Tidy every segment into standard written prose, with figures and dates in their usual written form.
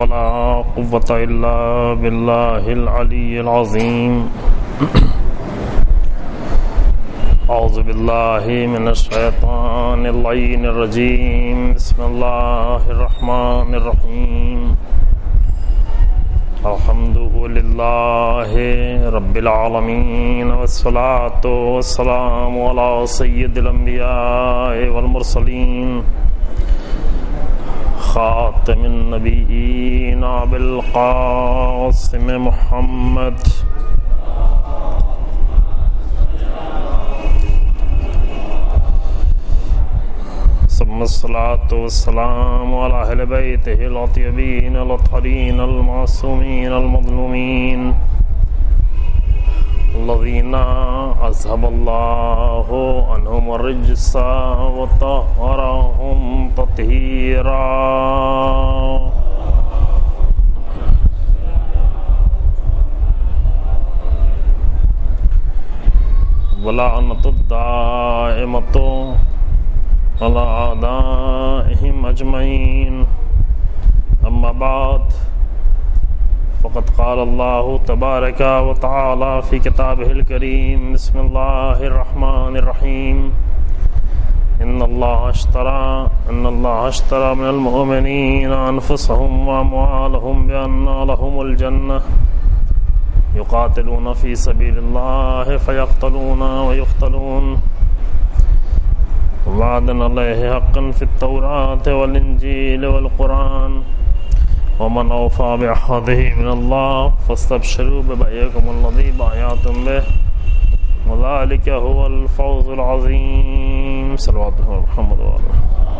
ولا قوة إلا بالله العلي العظيم. أعوذ بالله من الشيطان اللعين الرجيم. بسم الله الرحمن الرحيم. الحمد لله رب العالمين، والصلاة والسلام على سيد الأنبياء والمرسلين، خاتم النبيين بالقاسم محمد ثم الصلاة والسلام على أهل بيته الطيبين الطاهرين المعصومين المظلومين الذين أذهب الله عنهم الرجس وطهرهم تطهيرا. ولعنة الدائمة على أعدائهم أجمعين. أما بعد، فقد قال الله تبارك وتعالى في كتابه الكريم: بسم الله الرحمن الرحيم. إن الله اشترى من المؤمنين أنفسهم وأموالهم بأن لهم الجنة يقاتلون في سبيل الله فيقتلون ويقتلون وعدا عليه حقا في التوراة والإنجيل والقرآن ومن أوفى بعهده من الله فاستبشروا ببيعكم الذي بايعتم به وذلك هو الفوز العظيم. صلوات محمد وآله.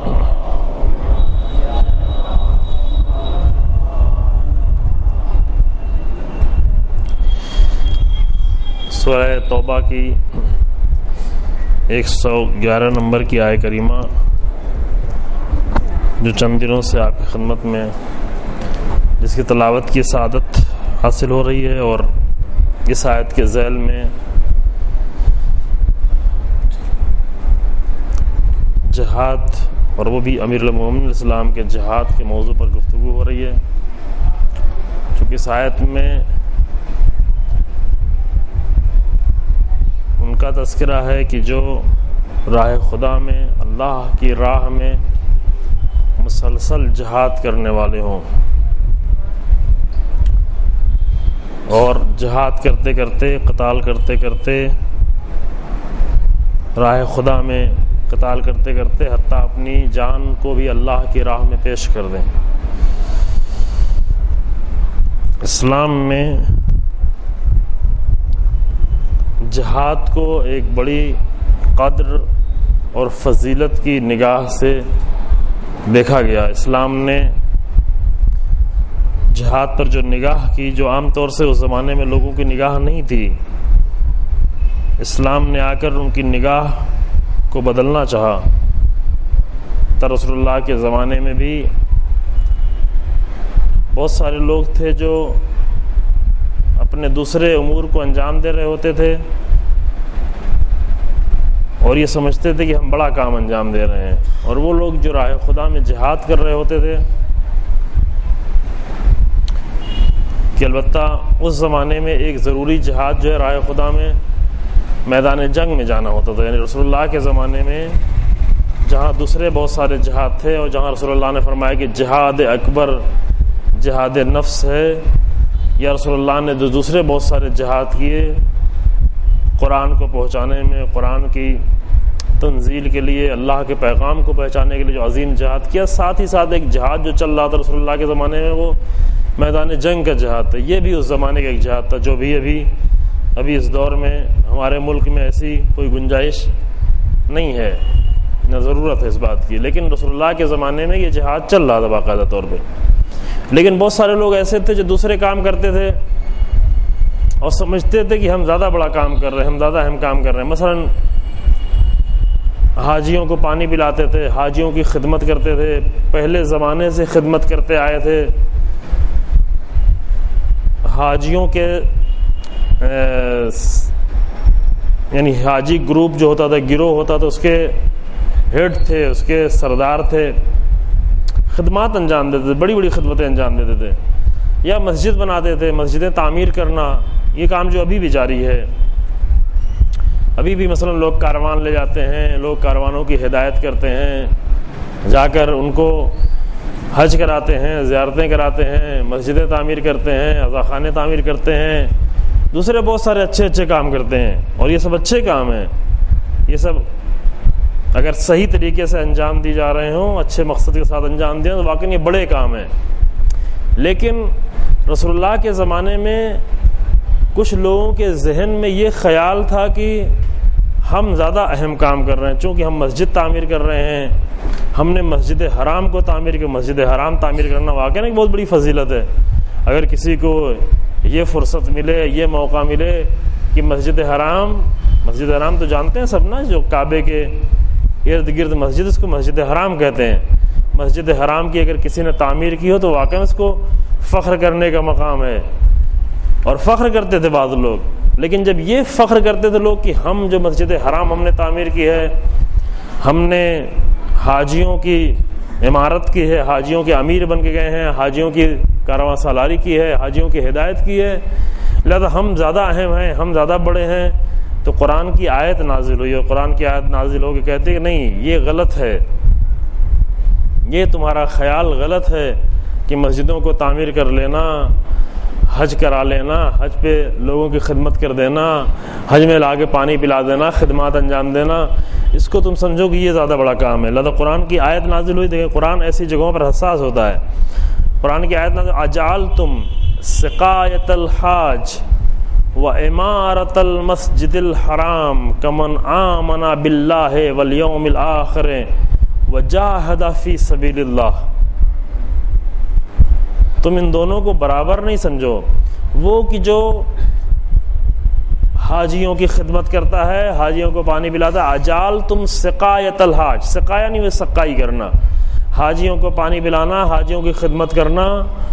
سورہ توبہ کی 111 نمبر کی آیہ کریمہ جو چند دنوں سے آپ کی خدمت میں جس کی تلاوت کی سعادت حاصل ہو رہی ہے، اور اس آیت کے ذیل میں جہاد، اور وہ بھی امیر المومنین علیہ السلام کے جہاد کے موضوع پر گفتگو ہو رہی ہے. چونکہ اس آیت میں ان کا تذکرہ ہے کہ جو راہ خدا میں، اللہ کی راہ میں مسلسل جہاد کرنے والے ہوں، اور جہاد کرتے کرتے، قتال کرتے کرتے، راہ خدا میں قتال کرتے کرتے حتیٰ اپنی جان کو بھی اللہ کی راہ میں پیش کر دیں. اسلام میں جہاد کو ایک بڑی قدر اور فضیلت کی نگاہ سے دیکھا گیا. اسلام نے جہاد پر جو نگاہ کی، جو عام طور سے اس زمانے میں لوگوں کی نگاہ نہیں تھی، اسلام نے آ کر ان کی نگاہ کو بدلنا چاہا. تو رسول اللہ کے زمانے میں بھی بہت سارے لوگ تھے جو اپنے دوسرے امور کو انجام دے رہے ہوتے تھے اور یہ سمجھتے تھے کہ ہم بڑا کام انجام دے رہے ہیں، اور وہ لوگ جو راہ خدا میں جہاد کر رہے ہوتے تھے کہ البتہ اس زمانے میں ایک ضروری جہاد جو ہے راہ خدا میں میدان جنگ میں جانا ہوتا تھا. یعنی رسول اللہ کے زمانے میں جہاں دوسرے بہت سارے جہاد تھے، اور جہاں رسول اللہ نے فرمایا کہ جہاد اکبر جہاد نفس ہے، یا رسول اللہ نے جو دوسرے بہت سارے جہاد کیے قرآن کو پہنچانے میں، قرآن کی تنزیل کے لیے، اللہ کے پیغام کو پہنچانے کے لیے جو عظیم جہاد کیا، ساتھ ہی ساتھ ایک جہاد جو چل رہا تھا رسول اللہ کے زمانے میں، وہ میدان جنگ کا جہاد تھا. یہ بھی اس زمانے کا ایک جہاد تھا جو بھی ابھی اس دور میں ہمارے ملک میں ایسی کوئی گنجائش نہیں ہے، نہ ضرورت ہے اس بات کی. لیکن رسول اللہ کے زمانے میں یہ جہاد چل رہا تھا باقاعدہ طور پہ. لیکن بہت سارے لوگ ایسے تھے جو دوسرے کام کرتے تھے اور سمجھتے تھے کہ ہم زیادہ بڑا کام کر رہے ہیں، ہم زیادہ اہم کام کر رہے ہیں. مثلا حاجیوں کو پانی پلاتے تھے، حاجیوں کی خدمت کرتے تھے، پہلے زمانے سے خدمت کرتے آئے تھے. حاجیوں کے یعنی حاجی گروپ جو ہوتا تھا، گروہ ہوتا تھا، اس کے ہیڈ تھے، اس کے سردار تھے خدمات انجام دیتے تھے، بڑی بڑی خدمتیں انجام دیتے تھے، یا مسجد بناتے تھے، مسجدیں تعمیر کرنا، یہ کام جو ابھی بھی جاری ہے۔ ابھی بھی مثلا لوگ کاروان لے جاتے ہیں، لوگ کاروانوں کی ہدایت کرتے ہیں، جا کر ان کو حج کراتے ہیں، زیارتیں کراتے ہیں، مسجدیں تعمیر کرتے ہیں، عزاخانے تعمیر کرتے ہیں، دوسرے بہت سارے اچھے اچھے کام کرتے ہیں، اور یہ سب اچھے کام ہیں۔ یہ سب اگر صحیح طریقے سے انجام دی جا رہے ہوں، اچھے مقصد کے ساتھ انجام دیں، تو واقعی یہ بڑے کام ہیں۔ لیکن رسول اللہ کے زمانے میں کچھ لوگوں کے ذہن میں یہ خیال تھا کہ ہم زیادہ اہم کام کر رہے ہیں، چونکہ ہم مسجد تعمیر کر رہے ہیں، ہم نے مسجد حرام کو تعمیر کیا۔ مسجد حرام تعمیر کرنا واقعی ایک بہت بڑی فضیلت ہے۔ اگر کسی کو یہ فرصت ملے، یہ موقع ملے کہ مسجد حرام تو جانتے ہیں سب نا، جو کعبے کے ارد گرد مسجد، اس کو مسجد حرام کہتے ہیں۔ مسجد حرام کی اگر کسی نے تعمیر کی ہو تو واقعی اس کو فخر کرنے کا مقام ہے، اور فخر کرتے تھے بعض لوگ۔ لیکن جب یہ فخر کرتے تھے لوگ کہ ہم جو مسجد حرام ہم نے تعمیر کی ہے، ہم نے حاجیوں کی عمارت کی ہے، حاجیوں کے امیر بن کے گئے ہیں، حاجیوں کی کارواں سالاری کی ہے، حاجیوں کی ہدایت کی ہے، لہذا ہم زیادہ اہم ہیں، ہم زیادہ بڑے ہیں، تو قرآن کی آیت نازل ہوئی، اور قرآن کی آیت نازل ہو کے کہتے ہیں کہ نہیں، یہ غلط ہے، یہ تمہارا خیال غلط ہے کہ مسجدوں کو تعمیر کر لینا، حج کرا لینا، حج پہ لوگوں کی خدمت کر دینا، حج میں لا کے پانی پلا دینا، خدمات انجام دینا، اس کو تم سمجھو کہ یہ زیادہ بڑا کام ہے۔ لہذا قرآن کی آیت نازل ہوئی۔ دیکھیں قرآن ایسی جگہوں پر حساس ہوتا ہے۔ قرآن کی آیت نازل، اجعلتم سقایۃ الحاج وعمارۃ المسجد الحرام کمن آمن باللہ والیوم الآخر وجاہد فی سبیل اللہ۔ تم ان دونوں کو برابر نہیں سمجھو، وہ کہ جو حاجیوں کی خدمت کرتا ہے، حاجیوں کو پانی پلاتا ہے، اجعلتم سقایۃ الحاج، سقایا نہیں، وہ سقائی کرنا، حاجیوں کو پانی پلانا، حاجیوں کی خدمت کرنا،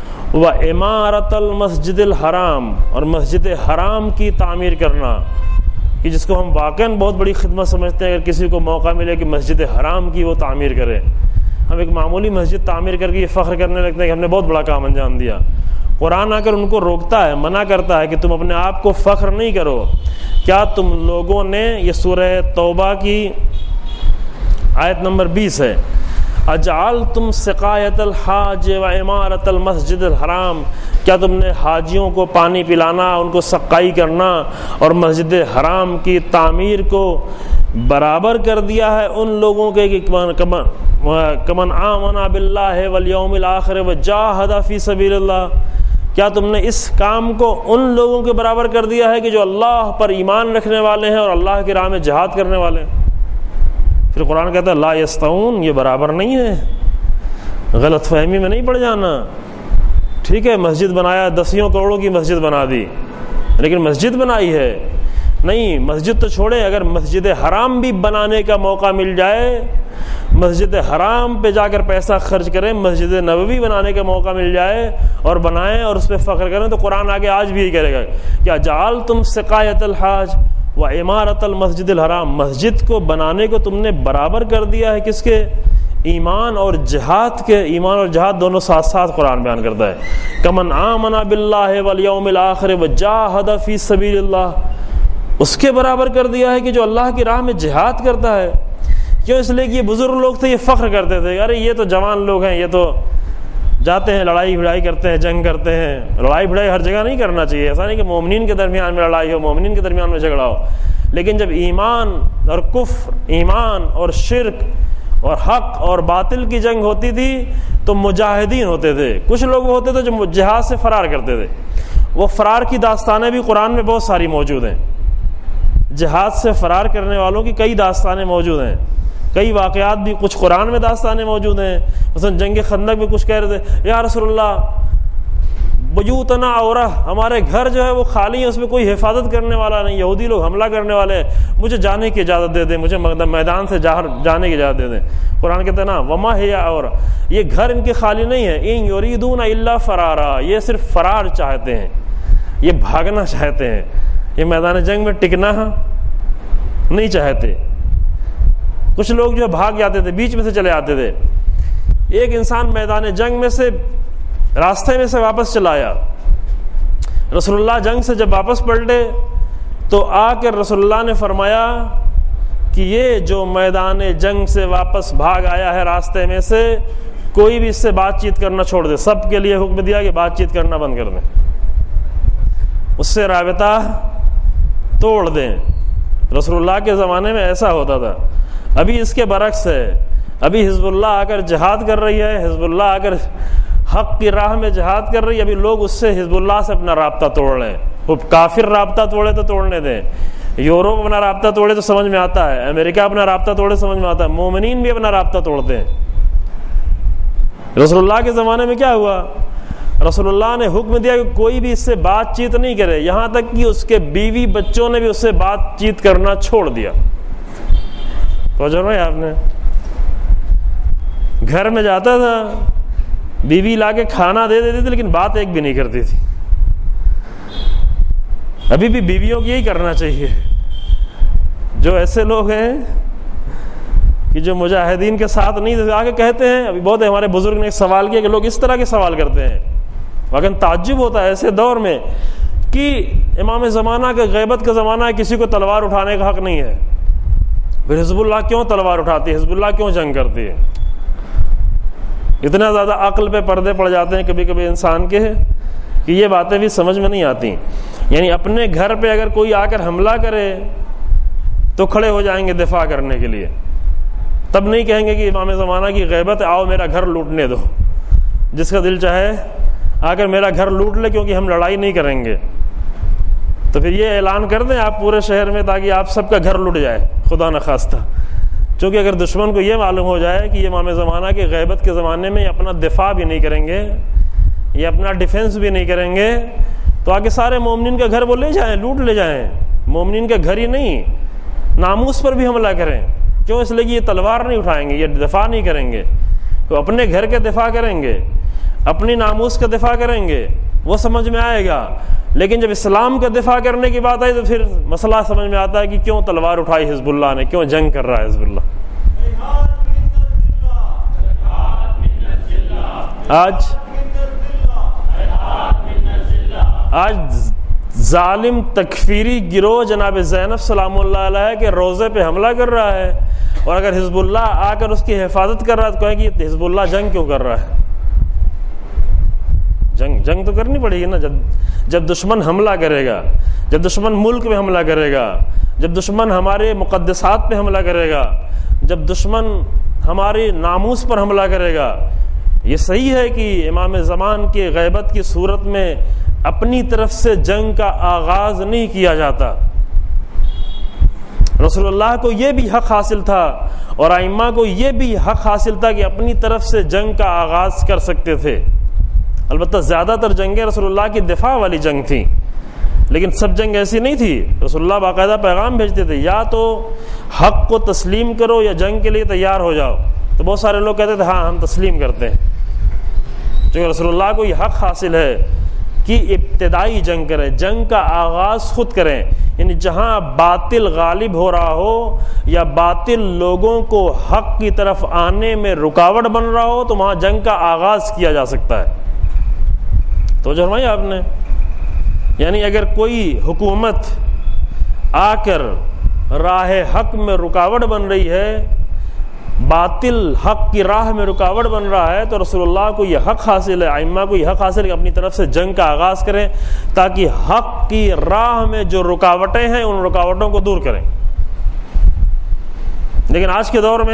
وعمارۃ المسجد الحرام، اور مسجد حرام کی تعمیر کرنا، کہ جس کو ہم واقعاً بہت بڑی خدمت سمجھتے ہیں۔ اگر کسی کو موقع ملے کہ مسجد حرام کی وہ تعمیر کرے، ہم ایک معمولی مسجد تعمیر کر کے یہ فخر کرنے لگتے ہیں کہ ہم نے بہت بڑا کام انجام دیا۔ قرآن آ کر ان کو روکتا ہے، منع کرتا ہے کہ تم اپنے آپ کو فخر نہیں کرو۔ کیا تم لوگوں نے، یہ سورہ توبہ کی آیت نمبر 20 ہے، اجعلتم سقایۃ الحاج وعمارۃ المسجد الحرام، کیا تم نے حاجیوں کو پانی پلانا، ان کو سقائی کرنا اور مسجد حرام کی تعمیر کو برابر کر دیا ہے ان لوگوں کے کہ کمن آمن باللہ والیوم الآخر وجاہد فی سبیل اللہ، کیا تم نے اس کام کو ان لوگوں کے برابر کر دیا ہے کہ جو اللہ پر ایمان رکھنے والے ہیں اور اللہ کی راہ میں جہاد کرنے والے ہیں؟ پھر قرآن کہتا ہے لا یستوون، یہ برابر نہیں ہے، غلط فہمی میں نہیں پڑ جانا۔ ٹھیک ہے، مسجد بنایا، 10 کروڑوں کی مسجد بنا دی، لیکن مسجد بنائی ہے نہیں، مسجد تو چھوڑے، اگر مسجد حرام بھی بنانے کا موقع مل جائے، مسجد حرام پہ جا کر پیسہ خرچ کریں، مسجد نبوی بنانے کا موقع مل جائے اور بنائیں اور اس پہ فخر کریں، تو قرآن آگے آج بھی یہی کرے گا کہ جعلتم سقایۃ الحاج وعمارۃ المسجد الحرام، مسجد کو بنانے کو تم نے برابر کر دیا ہے کس کے؟ ایمان اور جہاد کے۔ ایمان اور جہاد دونوں ساتھ ساتھ قرآن بیان کرتا ہے۔ کمن آمن باللہ والیوم الآخر وجاہد فی سبیل اللہ، اس کے برابر کر دیا ہے کہ جو اللہ کی راہ میں جہاد کرتا ہے۔ کیوں؟ اس لیے کہ یہ بزرگ لوگ تھے، یہ فخر کرتے تھے، ارے یہ تو جوان لوگ ہیں، یہ تو جاتے ہیں لڑائی بھڑائی کرتے ہیں، جنگ کرتے ہیں۔ لڑائی بھڑائی ہر جگہ نہیں کرنا چاہیے، ایسا نہیں کہ مومنین کے درمیان میں لڑائی ہو، مومنین کے درمیان میں جھگڑا ہو، لیکن جب ایمان اور کفر، ایمان اور شرک اور حق اور باطل کی جنگ ہوتی تھی تو مجاہدین ہوتے تھے، کچھ لوگ ہوتے تھے جو جہاد سے فرار کرتے تھے۔ وہ فرار کی داستانیں بھی قرآن میں بہت ساری موجود ہیں، جہاد سے فرار کرنے والوں کی کئی داستانیں موجود ہیں، کئی واقعات بھی کچھ قرآن میں داستانیں موجود ہیں۔ مثلا جنگ خندق میں کچھ کہہ رہے تھے یا رسول اللہ بیوتنا عورہ، ہمارے گھر جو ہے وہ خالی ہیں، اس میں کوئی حفاظت کرنے والا نہیں، یہودی لوگ حملہ کرنے والے ہیں، مجھے جانے کی اجازت دے دیں، مجھے میدان سے جانے کی اجازت دے دیں۔ قرآن کہتے ہیں نا وما ہی عورہ، یہ گھر ان کے خالی نہیں ہے، ان یریدون الا فرارا، یہ صرف فرار چاہتے ہیں، یہ بھاگنا چاہتے ہیں، یہ میدان جنگ میں ٹکنا نہیں چاہتے۔ کچھ لوگ جو بھاگ جاتے تھے، بیچ میں سے چلے آتے تھے، ایک انسان میدان جنگ میں سے راستے میں سے واپس چلا آیا. رسول اللہ جنگ سے جب واپس پلٹے تو آ کر رسول اللہ نے فرمایا کہ یہ جو میدان جنگ سے واپس بھاگ آیا ہے راستے میں سے، کوئی بھی اس سے بات چیت کرنا چھوڑ دے. سب کے لیے حکم دیا کہ بات چیت کرنا بند کر دیں، اس سے رابطہ توڑ دیں. رسول اللہ کے زمانے میں ایسا ہوتا تھا. ابھی اس کے برعکس ہے. ابھی حزب اللہ آ کر جہاد کر رہی ہے، حزب اللہ آ کر حق کی راہ میں جہاد کر رہی ہے. ابھی لوگ اس سے حزب اللہ سے اپنا رابطہ توڑ رہے ہیں. وہ کافر رابطہ توڑے تو توڑنے دیں. یورپ اپنا رابطہ توڑے تو سمجھ میں آتا ہے، امریکہ اپنا رابطہ توڑے سمجھ میں آتا ہے. مومنین بھی اپنا رابطہ توڑتے ہیں. رسول اللہ کے زمانے میں کیا ہوا؟ رسول اللہ نے حکم دیا کہ کوئی بھی اس سے بات چیت نہیں کرے، یہاں تک کہ اس کے بیوی بچوں نے بھی اس سے بات چیت کرنا چھوڑ دیا. توجہ نہیں آپ نے؟ گھر میں جاتا تھا، بیوی لا کے کھانا دے دیتی تھی لیکن بات ایک بھی نہیں کرتی تھی. ابھی بھی بیویوں کی یہی کرنا چاہیے. جو ایسے لوگ ہیں کہ جو مجاہدین کے ساتھ نہیں آگے کہتے ہیں، ابھی بہت ہمارے بزرگ نے ایک سوال کیا کہ لوگ اس طرح کے سوال کرتے ہیں. لیکن تعجب ہوتا ہے ایسے دور میں کہ امام زمانہ کا غیبت کا زمانہ ہے، کسی کو تلوار اٹھانے کا حق نہیں ہے. پھر حزب اللہ کیوں تلوار اٹھاتی ہے؟ حزب اللہ کیوں جنگ کرتی ہے؟ اتنا زیادہ عقل پہ پردے پڑ جاتے ہیں کبھی کبھی انسان کے کہ یہ باتیں بھی سمجھ میں نہیں آتی. یعنی اپنے گھر پہ اگر کوئی آ کر حملہ کرے تو کھڑے ہو جائیں گے دفاع کرنے کے لیے. تب نہیں کہیں گے کہ امام زمانہ کی غیبت، آؤ میرا گھر لوٹنے دو، جس کا دل چاہے آ کر میرا گھر لوٹ لے، کیونکہ ہم لڑائی نہیں کریں گے. تو پھر یہ اعلان کر دیں آپ پورے شہر میں تاکہ آپ سب کا گھر لوٹ جائے، خدا نخواستہ. چونکہ اگر دشمن کو یہ معلوم ہو جائے کہ یہ امام زمانہ کی غیبت کے زمانے میں یہ اپنا دفاع بھی نہیں کریں گے، یہ اپنا ڈیفنس بھی نہیں کریں گے، تو آگے سارے مومنین کا گھر وہ لے جائیں، لوٹ لے جائیں. مومنین کا گھر ہی نہیں، ناموس پر بھی حملہ کریں. کیوں؟ اس لیے کہ یہ تلوار نہیں اٹھائیں گے، یہ دفاع نہیں کریں گے. تو اپنے گھر کے دفاع کریں گے، اپنی ناموس کا دفاع کریں گے، وہ سمجھ میں آئے گا. لیکن جب اسلام کا دفاع کرنے کی بات آئی تو پھر مسئلہ سمجھ میں آتا ہے کہ کیوں تلوار اٹھائی حزب اللہ نے، کیوں جنگ کر رہا ہے حزب اللہ. آج ظالم تکفیری گروہ جناب زینب سلام اللہ علیہ کے روضے پہ حملہ کر رہا ہے، اور اگر حزب اللہ آ کر اس کی حفاظت کر رہا ہے تو کہیں کہ حزب اللہ جنگ کیوں کر رہا ہے؟ جنگ تو کرنی پڑے گی نا. جب دشمن حملہ کرے گا، جب دشمن ملک پہ حملہ کرے گا، جب دشمن ہمارے مقدسات پہ حملہ کرے گا، جب دشمن ہماری ناموس پر حملہ کرے گا. یہ صحیح ہے کہ امام زمان کی غیبت کی صورت میں اپنی طرف سے جنگ کا آغاز نہیں کیا جاتا. رسول اللہ کو یہ بھی حق حاصل تھا اور ائمہ کو یہ بھی حق حاصل تھا کہ اپنی طرف سے جنگ کا آغاز کر سکتے تھے. البتہ زیادہ تر جنگیں رسول اللہ کی دفاع والی جنگ تھیں، لیکن سب جنگ ایسی نہیں تھی. رسول اللہ باقاعدہ پیغام بھیجتے تھے، یا تو حق کو تسلیم کرو یا جنگ کے لیے تیار ہو جاؤ. تو بہت سارے لوگ کہتے تھے ہاں ہم تسلیم کرتے ہیں. چونکہ رسول اللہ کو یہ حق حاصل ہے کہ ابتدائی جنگ کریں، جنگ کا آغاز خود کریں. یعنی جہاں باطل غالب ہو رہا ہو یا باطل لوگوں کو حق کی طرف آنے میں رکاوٹ بن رہا ہو تو وہاں جنگ کا آغاز کیا جا سکتا ہے. تو فرمائی آپ نے، یعنی اگر کوئی حکومت آ کر راہ حق میں رکاوٹ بن رہی ہے، باطل حق کی راہ میں رکاوٹ بن رہا ہے، تو رسول اللہ کو یہ حق حاصل ہے، ائمہ کو یہ حق حاصل ہے کہ اپنی طرف سے جنگ کا آغاز کریں تاکہ حق کی راہ میں جو رکاوٹیں ہیں ان رکاوٹوں کو دور کریں. لیکن آج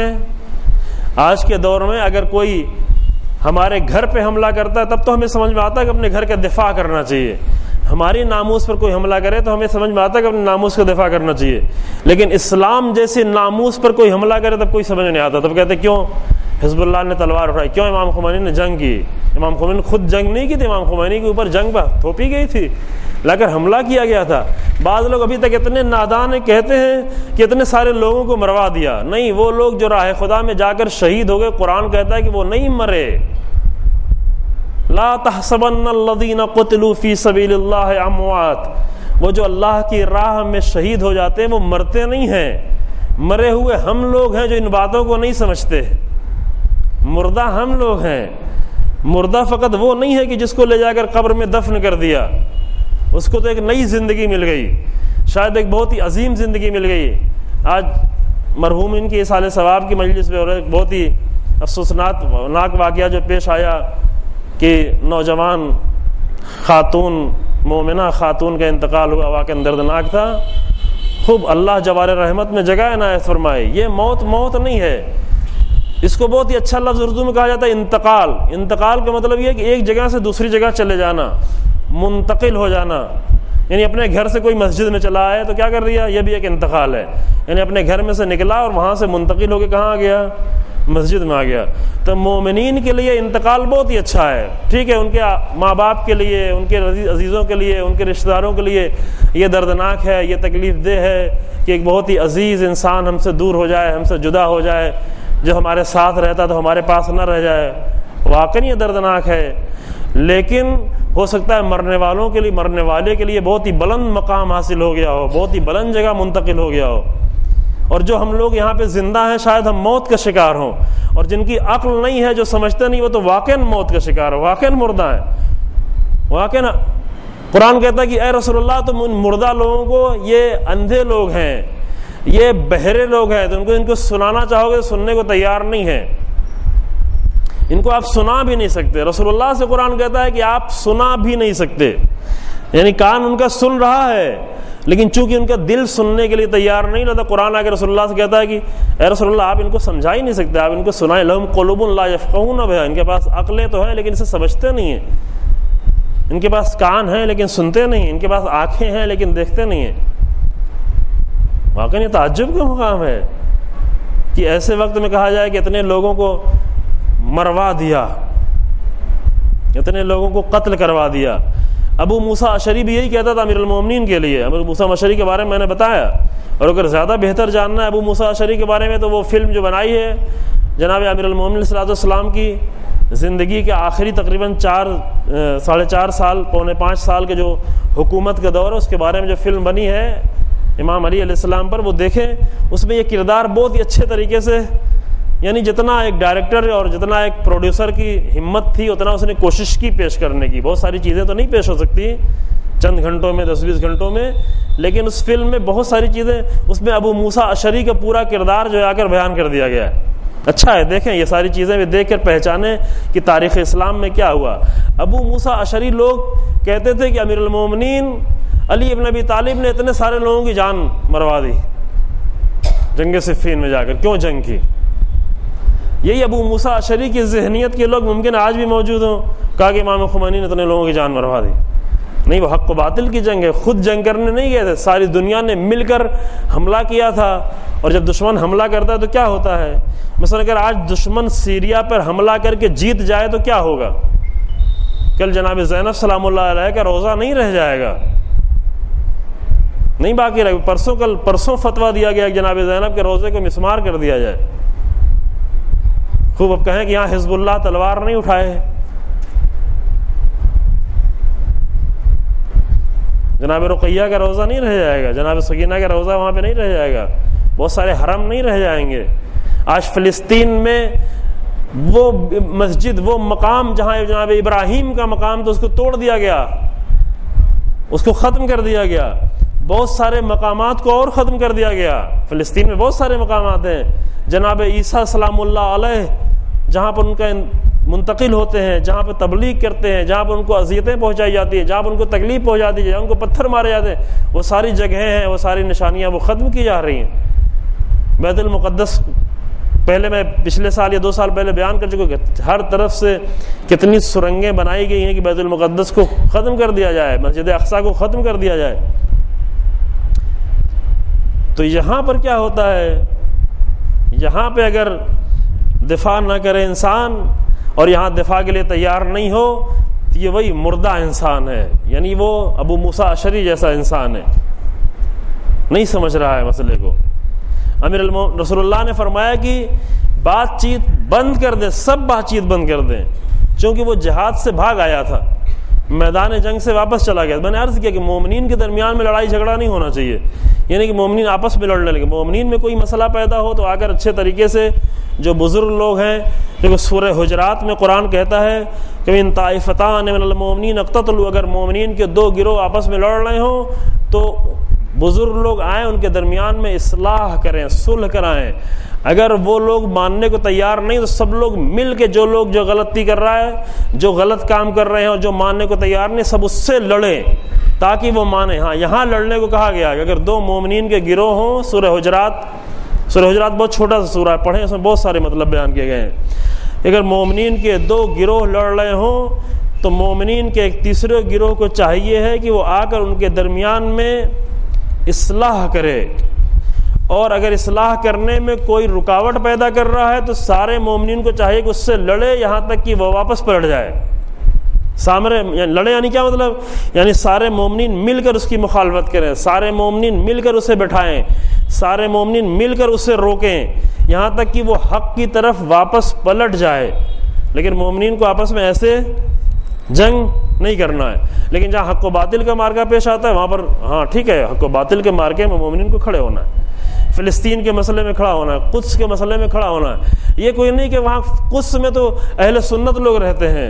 کے دور میں اگر کوئی ہمارے گھر پہ حملہ کرتا ہے تب تو ہمیں سمجھ میں آتا ہے کہ اپنے گھر کا دفاع کرنا چاہیے. ہماری ناموس پر کوئی حملہ کرے تو ہمیں سمجھ میں آتا ہے کہ اپنے ناموس کا دفاع کرنا چاہیے. لیکن اسلام جیسی ناموس پر کوئی حملہ کرے تب کوئی سمجھ نہیں آتا. تب کہتے کیوں حزب اللہ نے تلوار اٹھائی، کیوں امام خمینی نے جنگ کی. امام خمینی خود جنگ نہیں کی تھی، امام خمینی کے اوپر جنگ تھوپی گئی تھی، لا کر حملہ کیا گیا تھا. بعض لوگ ابھی تک اتنے نادان ہیں، کہتے ہیں کہ اتنے سارے لوگوں کو مروا دیا. نہیں، وہ لوگ جو راہ خدا میں جا کر شہید ہو گئے، قرآن کہتا ہے کہ وہ نہیں مرے. لا تحسبن الذین قتلوا فی سبیل اللہ اموات. وہ جو اللہ کی راہ میں شہید ہو جاتے ہیں وہ مرتے نہیں ہیں. مرے ہوئے ہم لوگ ہیں جو ان باتوں کو نہیں سمجھتے. مردہ ہم لوگ ہیں. مردہ فقط وہ نہیں ہے کہ جس کو لے جا کر قبر میں دفن کر دیا، اس کو تو ایک نئی زندگی مل گئی، شاید ایک بہت ہی عظیم زندگی مل گئی. آج مرحومین کی اصالہ ثواب کی مجلس میں ایک بہت ہی افسوسناک واقعہ جو پیش آیا کہ نوجوان خاتون، مومنہ خاتون کا انتقال ہوا، واقعہ دردناک تھا. خوب اللہ جوار رحمت میں جگہ عنایت فرمائے. یہ موت نہیں ہے، اس کو بہت ہی اچھا لفظ اردو میں کہا جاتا ہے انتقال. انتقال کا مطلب یہ ہے کہ ایک جگہ سے دوسری جگہ چلے جانا، منتقل ہو جانا. یعنی اپنے گھر سے کوئی مسجد میں چلا آیا تو کیا کر دیا، یہ بھی ایک انتقال ہے. یعنی اپنے گھر میں سے نکلا اور وہاں سے منتقل ہو کے کہاں آ گیا، مسجد میں آ گیا. تو مومنین کے لیے انتقال بہت ہی اچھا ہے. ٹھیک ہے، ان کے ماں باپ کے لیے، ان کے عزیزوں کے لیے، ان کے رشتہ داروں کے لیے یہ دردناک ہے، یہ تکلیف دہ ہے کہ ایک بہت ہی عزیز انسان ہم سے دور ہو جائے، ہم سے جدا ہو جائے، جو ہمارے ساتھ رہتا تو ہمارے پاس نہ رہ جائے. واقعی یہ دردناک ہے. لیکن ہو سکتا ہے مرنے والوں کے لیے، مرنے والے کے لیے بہت ہی بلند مقام حاصل ہو گیا ہو، بہت ہی بلند جگہ منتقل ہو گیا ہو. اور جو ہم لوگ یہاں پہ زندہ ہیں شاید ہم موت کا شکار ہوں، اور جن کی عقل نہیں ہے، جو سمجھتے نہیں، وہ تو واقعاً موت کا شکار ہے، واقعاً مردہ ہے. واقعاً قرآن کہتا ہے کہ اے رسول اللہ تم ان مردہ لوگوں کو، یہ اندھے لوگ ہیں، یہ بہرے لوگ ہیں، تو ان کو سنانا چاہو گے سننے کو تیار نہیں ہیں، ان کو آپ سنا بھی نہیں سکتے. رسول اللہ سے قرآن کہتا ہے کہ آپ سنا بھی نہیں سکتے. یعنی کان ان کا سن رہا ہے لیکن چونکہ ان کا دل سننے کے لیے تیار نہیں رہتا، قرآن آ کے رسول اللہ سے کہتا ہے کہ اے رسول اللہ آپ ان کو سمجھا ہی نہیں سکتے، آپ ان کو سنائیں. لہم قلوب لا یفقہون بہا، ان کے پاس عقلیں تو ہیں لیکن اسے سمجھتے نہیں ہیں. ان کے پاس کان ہیں لیکن سنتے نہیں، ان کے پاس آنکھیں ہیں لیکن دیکھتے نہیں ہیں. واقعی یہ تعجب کا مقام ہے کہ ایسے وقت میں کہا جائے کہ اتنے لوگوں کو مروا دیا، اتنے لوگوں کو قتل کروا دیا. ابو موسیٰ اشعری بھی یہی کہتا تھا امیر المومنین کے لیے. ابو موسیٰ اشعری کے بارے میں نے بتایا، اور اگر زیادہ بہتر جاننا ہے ابو موسیٰ اشعری کے بارے میں تو وہ فلم جو بنائی ہے جناب امیر المومنین صلی اللہ علیہ وسلم کی زندگی کے آخری تقریباً 4.5 سال، 4.25 سال کے جو حکومت کا دور ہے، اس کے بارے میں جو فلم بنی ہے امام علی علیہ السلام پر، وہ دیکھیں. اس میں یہ کردار بہت ہی اچھے طریقے سے، یعنی جتنا ایک ڈائریکٹر اور جتنا ایک پروڈیوسر کی ہمت تھی اتنا اس نے کوشش کی پیش کرنے کی. بہت ساری چیزیں تو نہیں پیش ہو سکتی چند گھنٹوں میں، 10-20 گھنٹوں میں، لیکن اس فلم میں بہت ساری چیزیں، اس میں ابو موسیٰ اشعری کا پورا کردار جو ہے آ کر بیان کر دیا گیا ہے. اچھا ہے، دیکھیں یہ ساری چیزیں بھی دیکھ کر پہچانیں کہ تاریخ اسلام میں کیا ہوا. ابو موسیٰ اشعری لوگ کہتے تھے کہ امیر المومنین علی ابن ابی طالب نے اتنے سارے لوگوں کی جان مروا دی جنگ صفین میں جا کر. کیوں جنگ کی؟ یہی ابو موسیٰ اشعری کی ذہنیت کے لوگ ممکن آج بھی موجود ہوں. کہا کہ امام خمینی نے اتنے لوگوں کی جان مروا دی. نہیں، وہ حق و باطل کی جنگ ہے، خود جنگ کرنے نہیں گئے تھے، ساری دنیا نے مل کر حملہ کیا تھا. اور جب دشمن حملہ کرتا ہے تو کیا ہوتا ہے؟ مثلا اگر آج دشمن سیریا پر حملہ کر کے جیت جائے تو کیا ہوگا؟ کل جناب زینب سلام اللہ علیہ کا روزہ نہیں رہ جائے گا، نہیں باقی رہے. پرسوں فتویٰ دیا گیا کہ جناب زینب کے روزے کو مسمار کر دیا جائے. خوب اب کہیں کہ یہاں حزب اللہ تلوار نہیں اٹھائے. جناب رقیہ کا روزہ نہیں رہ جائے گا، جناب سکینہ کا روزہ وہاں پہ نہیں رہ جائے گا، بہت سارے حرم نہیں رہ جائیں گے. آج فلسطین میں وہ مسجد، وہ مقام جہاں جناب ابراہیم کا مقام تو اس کو توڑ دیا گیا، اس کو ختم کر دیا گیا. بہت سارے مقامات کو اور ختم کر دیا گیا. فلسطین میں بہت سارے مقامات ہیں. جناب عیسیٰ سلام اللہ علیہ جہاں پر ان کا منتقل ہوتے ہیں، جہاں پہ تبلیغ کرتے ہیں، جہاں پر ان کو اذیتیں پہنچائی جاتی ہیں، جہاں پر ان کو تکلیف پہنچاتی ہے، جہاں ان کو پتھر مارے جاتے ہیں، وہ ساری جگہیں ہیں، وہ ساری نشانیاں وہ ختم کی جا رہی ہیں. بیت المقدس پہلے میں پچھلے سال یا 2 سال پہلے بیان کر چکا کہ ہر طرف سے کتنی سرنگیں بنائی گئی ہیں کہ بیت المقدس کو ختم کر دیا جائے، مسجد اقصیٰ کو ختم کر دیا جائے. تو یہاں پر کیا ہوتا ہے؟ یہاں پہ اگر دفاع نہ کرے انسان اور یہاں دفاع کے لیے تیار نہیں ہو تو یہ وہی مردہ انسان ہے. یعنی وہ ابو موسیٰ اشعری جیسا انسان ہے، نہیں سمجھ رہا ہے مسئلے کو. رسول اللہ نے فرمایا کہ بات چیت بند کر دیں، سب بات چیت بند کر دیں، چونکہ وہ جہاد سے بھاگ آیا تھا، میدان جنگ سے واپس چلا گیا. میں نے عرض کیا کہ مومنین کے درمیان میں لڑائی جھگڑا نہیں ہونا چاہیے. یعنی کہ مومنین آپس میں لڑنے لگے. مومنین میں کوئی مسئلہ پیدا ہو تو آ کر اچھے طریقے سے جو بزرگ لوگ ہیں، دیکھو سورہ حجرات میں قرآن کہتا ہے کہ ان طائفتان من المؤمنین اقتتلوا، اگر مومنین کے دو گروہ آپس میں لڑ رہے ہوں تو بزرگ لوگ آئیں، ان کے درمیان میں اصلاح کریں، صلح کرائیں. اگر وہ لوگ ماننے کو تیار نہیں تو سب لوگ مل کے جو غلطی کر رہا ہے، جو غلط کام کر رہے ہیں اور جو ماننے کو تیار نہیں، سب اس سے لڑیں تاکہ وہ مانے. ہاں یہاں لڑنے کو کہا گیا کہ اگر دو مومنین کے گروہ ہوں. سورہ حجرات بہت چھوٹا سا سورہ ہے، پڑھیں، اس میں بہت سارے مطلب بیان کیے گئے ہیں. اگر مومنین کے دو گروہ لڑ رہے ہوں تو مومنین کے ایک تیسرے گروہ کو چاہیے ہے کہ وہ آ کر ان کے درمیان میں اصلاح کرے، اور اگر اصلاح کرنے میں کوئی رکاوٹ پیدا کر رہا ہے تو سارے مومنین کو چاہیے کہ اس سے لڑے یہاں تک کہ وہ واپس پلٹ جائے. لڑے یعنی کیا مطلب؟ یعنی سارے مومنین مل کر اس کی مخالفت کریں، سارے مومنین مل کر اسے بٹھائیں، سارے مومنین مل کر اسے روکیں یہاں تک کہ وہ حق کی طرف واپس پلٹ جائے. لیکن مومنین کو آپس میں ایسے جنگ نہیں کرنا ہے. لیکن جہاں حق و باطل کا مارکا پیش آتا ہے وہاں پر ہاں ٹھیک ہے، حق و باطل کے مارکے میں مومنین کو کھڑے ہونا ہے، فلسطین کے مسئلے میں کھڑا ہونا ہے، قدس کے مسئلے میں کھڑا ہونا ہے. یہ کوئی نہیں کہ وہاں قدس میں تو اہل سنت لوگ رہتے ہیں.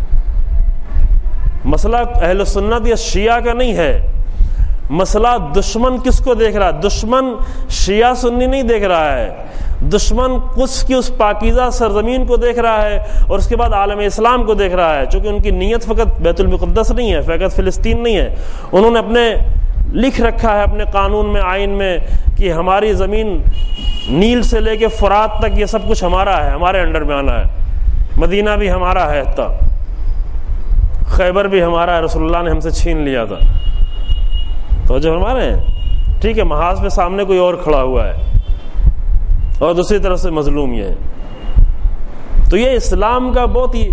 مسئلہ اہل سنت یا شیعہ کا نہیں ہے، مسئلہ دشمن کس کو دیکھ رہا ہے. دشمن شیعہ سنی نہیں دیکھ رہا ہے، دشمن قدس کی اس پاکیزہ سرزمین کو دیکھ رہا ہے اور اس کے بعد عالم اسلام کو دیکھ رہا ہے. چونکہ ان کی نیت فقط بیت المقدس نہیں ہے، فقط فلسطین نہیں ہے. انہوں نے اپنے لکھ رکھا ہے اپنے قانون میں، آئین میں، کہ ہماری زمین نیل سے لے کے فرات تک یہ سب کچھ ہمارا ہے، ہمارے انڈر میں آنا ہے. مدینہ بھی ہمارا ہے، حتیٰ خیبر بھی ہمارا ہے، رسول اللہ نے ہم سے چھین لیا تھا. تو جو ہمارے ہیں ٹھیک ہے، محاذ پہ سامنے کوئی اور کھڑا ہوا ہے اور دوسری طرف سے مظلوم یہ ہے. تو یہ اسلام کا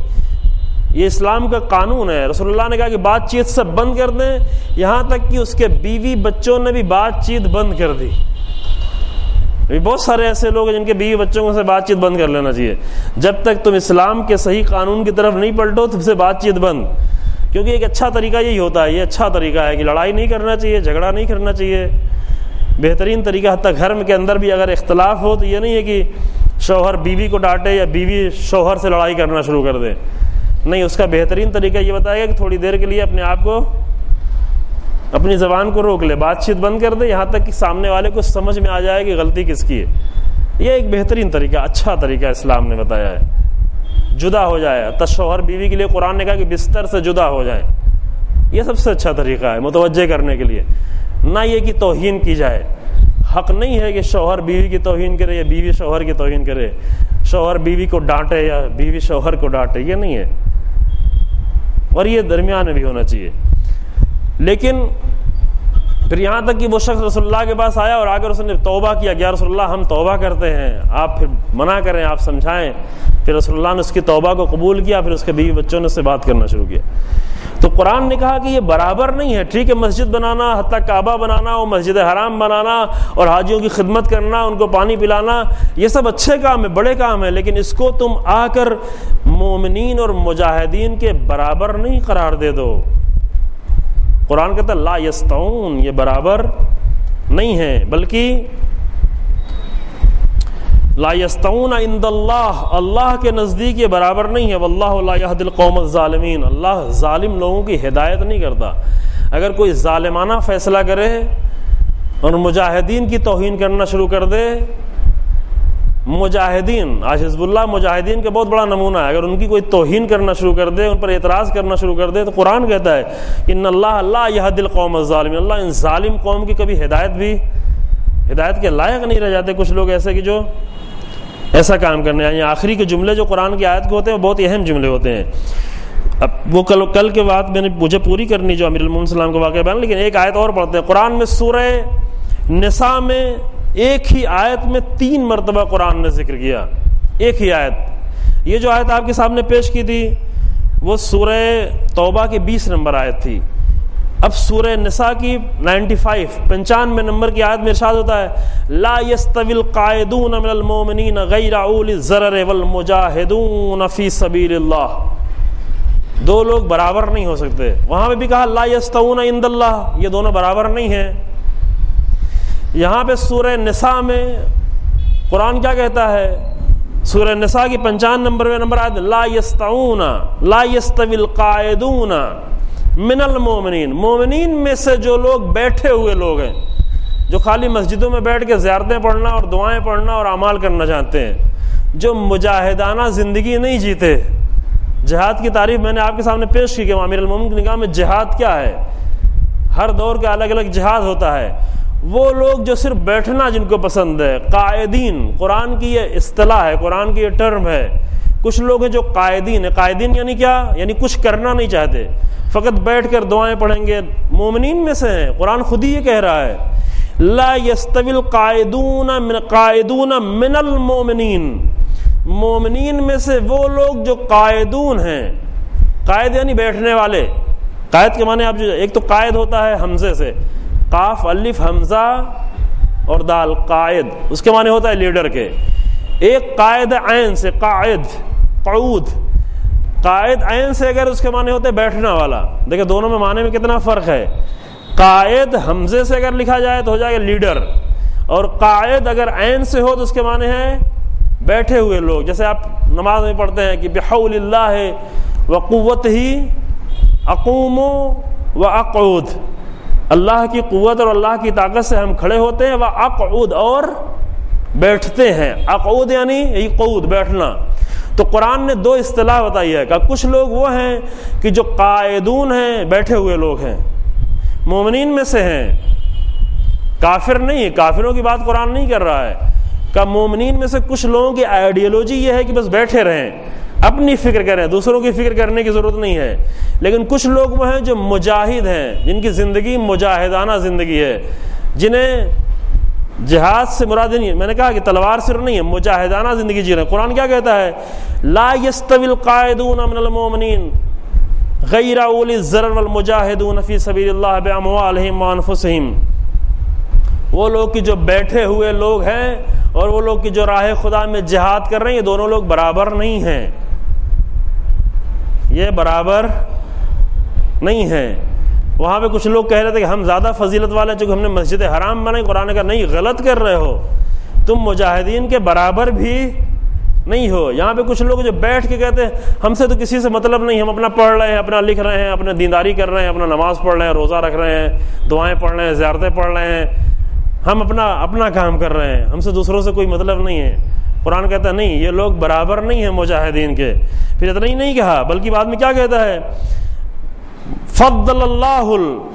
یہ اسلام کا قانون ہے. رسول اللہ نے کہا کہ بات چیت سب بند کر دیں، یہاں تک کہ اس کے بیوی بچوں نے بھی بات چیت بند کر دی. بہت سارے ایسے لوگ ہیں جن کے بیوی بچوں سے بات چیت بند کر لینا چاہیے. جب تک تم اسلام کے صحیح قانون کی طرف نہیں پلٹو تم سے بات چیت بند. کیونکہ ایک اچھا طریقہ یہی ہوتا ہے، یہ اچھا طریقہ ہے کہ لڑائی نہیں کرنا چاہیے، جھگڑا نہیں کرنا چاہیے. بہترین طریقہ، حتیٰ گھر کے اندر بھی اگر اختلاف ہو تو یہ نہیں ہے کہ شوہر بیوی کو ڈانٹے یا بیوی شوہر سے لڑائی کرنا شروع کر دے. نہیں، اس کا بہترین طریقہ یہ بتائے گا کہ تھوڑی دیر کے لیے اپنے آپ کو، اپنی زبان کو روک لے، بات چیت بند کر دے یہاں تک کہ سامنے والے کو سمجھ میں آ جائے کہ غلطی کس کی ہے. یہ ایک بہترین طریقہ، اچھا طریقہ اسلام نے بتایا ہے. جدا ہو جائے، تو شوہر بیوی کے لیے قرآن نے کہا کہ بستر سے جدا ہو جائیں. یہ سب سے اچھا طریقہ ہے متوجہ کرنے کے لیے. نہ یہ کہ توہین کی جائے. حق نہیں ہے کہ شوہر بیوی کی توہین کرے یا بیوی شوہر کی توہین کرے، شوہر بیوی کو ڈانٹے یا بیوی شوہر کو ڈانٹے، یہ نہیں ہے. اور یہ درمیان میں بھی ہونا چاہیے. لیکن پھر یہاں تک کہ وہ شخص رسول اللہ کے پاس آیا اور آ کر اس نے توبہ کیا کہ یا رسول اللہ ہم توبہ کرتے ہیں، آپ پھر منع کریں، آپ سمجھائیں. پھر رسول اللہ نے اس کی توبہ کو قبول کیا، پھر اس کے بیوی بچوں نے اس سے بات کرنا شروع کیا. تو قرآن نے کہا کہ یہ برابر نہیں ہے. ٹھیک ہے، مسجد بنانا، حتیٰ کعبہ بنانا اور مسجد حرام بنانا اور حاجیوں کی خدمت کرنا، ان کو پانی پلانا، یہ سب اچھے کام ہیں، بڑے کام ہیں. لیکن اس کو تم آ کر مومنین اور مجاہدین کے برابر نہیں قرار دے دو. قرآن کہتا ہے لا یستوون، یہ برابر نہیں ہے، بلکہ لا یستوون عند اللہ، اللہ کے نزدیک یہ برابر نہیں ہے. واللہ لا یہدی القوم الظالمین، اللہ ظالم لوگوں کی ہدایت نہیں کرتا. اگر کوئی ظالمانہ فیصلہ کرے اور مجاہدین کی توہین کرنا شروع کر دے، مجاہدین، آج حزب اللہ مجاہدین کا بہت بڑا نمونہ ہے، اگر ان کی کوئی توہین کرنا شروع کر دے، ان پر اعتراض کرنا شروع کر دے، تو قرآن کہتا ہے کہ ان اللہ لا یہدی القوم الظالمین، اللہ ان ظالم قوم کی کبھی ہدایت کے لائق نہیں رہ جاتے. کچھ لوگ ایسے کہ جو ایسا کام کرنے، یعنی آخری کے جملے جو قرآن کی آیت کے ہوتے ہیں وہ بہت اہم جملے ہوتے ہیں. اب وہ کل کے بعد مجھے پوری کرنی جو امیر المومنین السلام کا واقعہ بیان، لیکن ایک آیت اور پڑھتے ہیں. قرآن میں سورہ نساء میں ایک ہی آیت میں 3 مرتبہ قرآن نے ذکر کیا، ایک ہی آیت. یہ جو آیت آپ کے سامنے پیش کی تھی وہ سورہ توبہ کی 20 نمبر آیت تھی. اب سورہ نساء کی 95 نمبر کی آیت میں ارشاد ہوتا ہے لا يستوي القاعدون من المؤمنین غیر اولی الضرر والمجاہدون فی سبیل اللہ. 2 لوگ برابر نہیں ہو سکتے. وہاں پہ بھی کہا لا یستوون عند اللہ، یہ دونوں برابر نہیں ہیں. یہاں پہ سورہ نساء میں قرآن کیا کہتا ہے؟ سورہ نساء کی 55 نمبر آیت، لا یستعون لا یستوی القاعدون من المؤمنین، مومنین میں سے جو لوگ بیٹھے ہوئے لوگ ہیں، جو خالی مسجدوں میں بیٹھ کے زیارتیں پڑھنا اور دعائیں پڑھنا اور اعمال کرنا چاہتے ہیں، جو مجاہدانہ زندگی نہیں جیتے۔ جہاد کی تعریف میں نے آپ کے سامنے پیش کی کہ امیر المومنین کی نگاہ میں جہاد کیا ہے، ہر دور کا الگ الگ جہاد ہوتا ہے۔ وہ لوگ جو صرف بیٹھنا جن کو پسند ہے، قائدین، قرآن کی یہ اصطلاح ہے، قرآن کی یہ ٹرم ہے۔ کچھ لوگ ہیں جو قائدین ہیں، قائدین یعنی کیا؟ یعنی کچھ کرنا نہیں چاہتے، فقط بیٹھ کر دعائیں پڑھیں گے، مومنین میں سے ہیں۔ قرآن خود ہی یہ کہہ رہا ہے، لا یستوی القاعدون من المؤمنین، مومنین میں سے وہ لوگ جو قائدون ہیں۔ قائد یعنی بیٹھنے والے۔ قائد کے معنی آپ جو، ایک تو قائد ہوتا ہے حمزے سے، قاف الف حمزہ اور دال، قائد، اس کے معنی ہوتا ہے لیڈر کے۔ ایک قائد عین سے، قائد، قعود، قائد عین سے اگر اس کے معنی ہوتے بیٹھنا والا۔ دیکھیں دونوں میں معنی میں کتنا فرق ہے۔ قائد حمزے سے اگر لکھا جائے تو ہو جائے گا لیڈر، اور قائد اگر عین سے ہو تو اس کے معنی ہے بیٹھے ہوئے لوگ۔ جیسے آپ نماز میں پڑھتے ہیں کہ بحول اللہ وقوتہ اقوم واقعد، اللہ کی قوت اور اللہ کی طاقت سے ہم کھڑے ہوتے ہیں، واقعد، اور بیٹھتے ہیں۔ اقعود یعنی یہی قعود، بیٹھنا۔ تو قرآن نے دو اصطلاح بتائی ہے کہ کچھ لوگ وہ ہیں کہ جو قائدون ہیں، بیٹھے ہوئے لوگ ہیں، مومنین میں سے ہیں، کافر نہیں ہے، کافروں کی بات قرآن نہیں کر رہا ہے۔ کہ مومنین میں سے کچھ لوگوں کی آئیڈیالوجی یہ ہے کہ بس بیٹھے رہیں، اپنی فکر کریں، دوسروں کی فکر کرنے کی ضرورت نہیں ہے۔ لیکن کچھ لوگ وہ ہیں جو مجاہد ہیں، جن کی زندگی مجاہدانہ زندگی ہے، جنہیں جہاد سے مراد نہیں ہے، میں نے کہا کہ تلوار صرف نہیں ہے، مجاہدانہ زندگی جی رہے ہیں۔ قرآن کیا کہتا ہے؟ لا یستوی القاعدون من المؤمنین غیر اولی الضرر والمجاہدون فی سبیل اللہ باموالہم وانفسہم، وہ لوگ کی جو بیٹھے ہوئے لوگ ہیں اور وہ لوگ کی جو راہ خدا میں جہاد کر رہے ہیں، یہ دونوں لوگ برابر نہیں ہیں، یہ برابر نہیں ہیں۔ وہاں پہ کچھ لوگ کہہ رہے تھے کہ ہم زیادہ فضیلت والے چونکہ ہم نے مسجد حرام بنائی، قرآن نے کہا نہیں، غلط کر رہے ہو، تم مجاہدین کے برابر بھی نہیں ہو۔ یہاں پہ کچھ لوگ جو بیٹھ کے کہتے ہیں ہم سے تو کسی سے مطلب نہیں، ہم اپنا پڑھ رہے ہیں، اپنا لکھ رہے ہیں، اپنا دینداری کر رہے ہیں، اپنا نماز پڑھ رہے ہیں، روزہ رکھ رہے ہیں، دعائیں پڑھ رہے ہیں، زیارتیں پڑھ رہے ہیں، ہم اپنا کام کر رہے ہیں، ہم سے دوسروں سے کوئی مطلب نہیں ہے۔ قرآن کہتا ہے نہیں، یہ لوگ برابر نہیں ہیں مجاہدین کے۔ پھر اتنا ہی نہیں کہا بلکہ بعد میں کیا کہتا ہے؟ فضل اللہ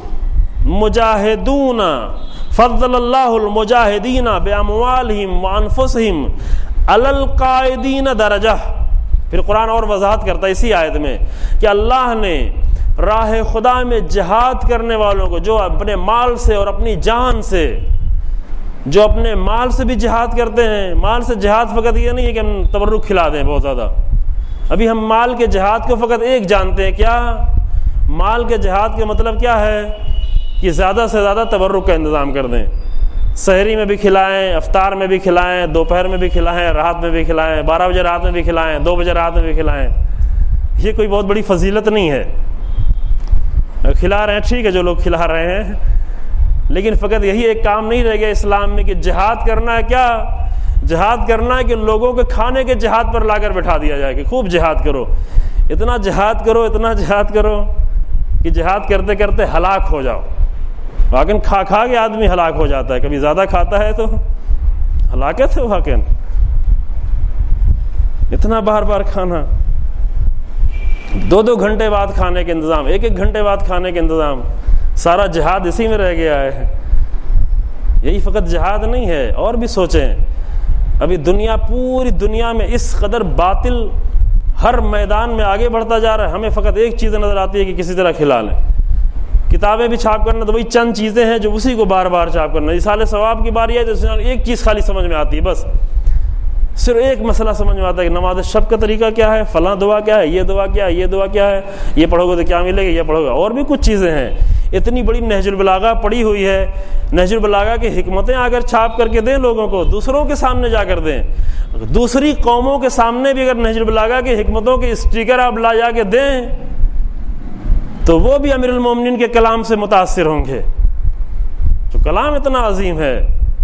المجاہدین باموالہم وانفسہم علی القاعدین درجہ۔ پھر قرآن اور وضاحت کرتا ہے اسی آیت میں کہ اللہ نے راہ خدا میں جہاد کرنے والوں کو، جو اپنے مال سے اور اپنی جان سے، جو اپنے مال سے بھی جہاد کرتے ہیں۔ مال سے جہاد فقط یہ نہیں ہے کہ ہم تبرک کھلا دیں بہت زیادہ، ابھی ہم مال کے جہاد کو فقط ایک جانتے ہیں، کیا؟ مال کے جہاد کے مطلب کیا ہے کہ زیادہ سے زیادہ تبرک کا انتظام کر دیں، سحری میں بھی کھلائیں، افطار میں بھی کھلائیں، دوپہر میں بھی کھلائیں، رات میں بھی کھلائیں، 12 بجے رات میں بھی کھلائیں، 2 بجے رات میں بھی کھلائیں۔ یہ کوئی بہت بڑی فضیلت نہیں ہے، کھلا رہے ہیں ٹھیک ہے جو لوگ کھلا رہے ہیں، لیکن فقط یہی ایک کام نہیں رہ گیا اسلام میں کہ جہاد کرنا ہے۔ کیا جہاد کرنا ہے؟ کہ لوگوں کے کھانے کے جہاد پر لا کر بٹھا دیا جائے کہ خوب جہاد کرو، اتنا جہاد کرو، اتنا جہاد کرو کہ جہاد کرتے کرتے ہلاک ہو جاؤ۔ واقعاً کھا کے آدمی ہلاک ہو جاتا ہے، کبھی زیادہ کھاتا ہے تو ہلاکت ہے واقعاً، اتنا بار بار کھانا، 2 گھنٹے بعد کھانے کے انتظام، 1 گھنٹے بعد کھانے کے انتظام، سارا جہاد اسی میں رہ گیا ہے۔ یہی فقط جہاد نہیں ہے، اور بھی سوچیں، ابھی پوری دنیا میں اس قدر باطل ہر میدان میں آگے بڑھتا جا رہا ہے، ہمیں فقط ایک چیز نظر آتی ہے کہ کسی طرح کھلا لیں۔ کتابیں بھی چھاپ کرنا تو وہی چند چیزیں ہیں جو اسی کو بار بار چھاپ کرنا۔ اِصالِ ثواب کی باری ہے تو ایک چیز خالی سمجھ میں آتی ہے، بس صرف ایک مسئلہ سمجھ میں آتا ہے کہ نماز شب کا طریقہ کیا ہے، فلاں دعا کیا ہے، یہ دعا کیا ہے، یہ دعا کیا ہے، یہ پڑھو گے تو کیا ملے گا، یہ پڑھو گے۔ اور بھی کچھ چیزیں ہیں، اتنی بڑی نہج البلاغہ پڑی ہوئی ہے، نہج البلاغہ کی حکمتیں اگر چھاپ کر کے دیں لوگوں کو، دوسروں کے سامنے جا کر دیں، دوسری قوموں کے سامنے بھی اگر نہج البلاغہ کی حکمتوں کے اسٹیکر آپ لا جا کے دیں تو وہ بھی امیر المومنین کے کلام سے متاثر ہوں گے۔ جو کلام اتنا عظیم ہے،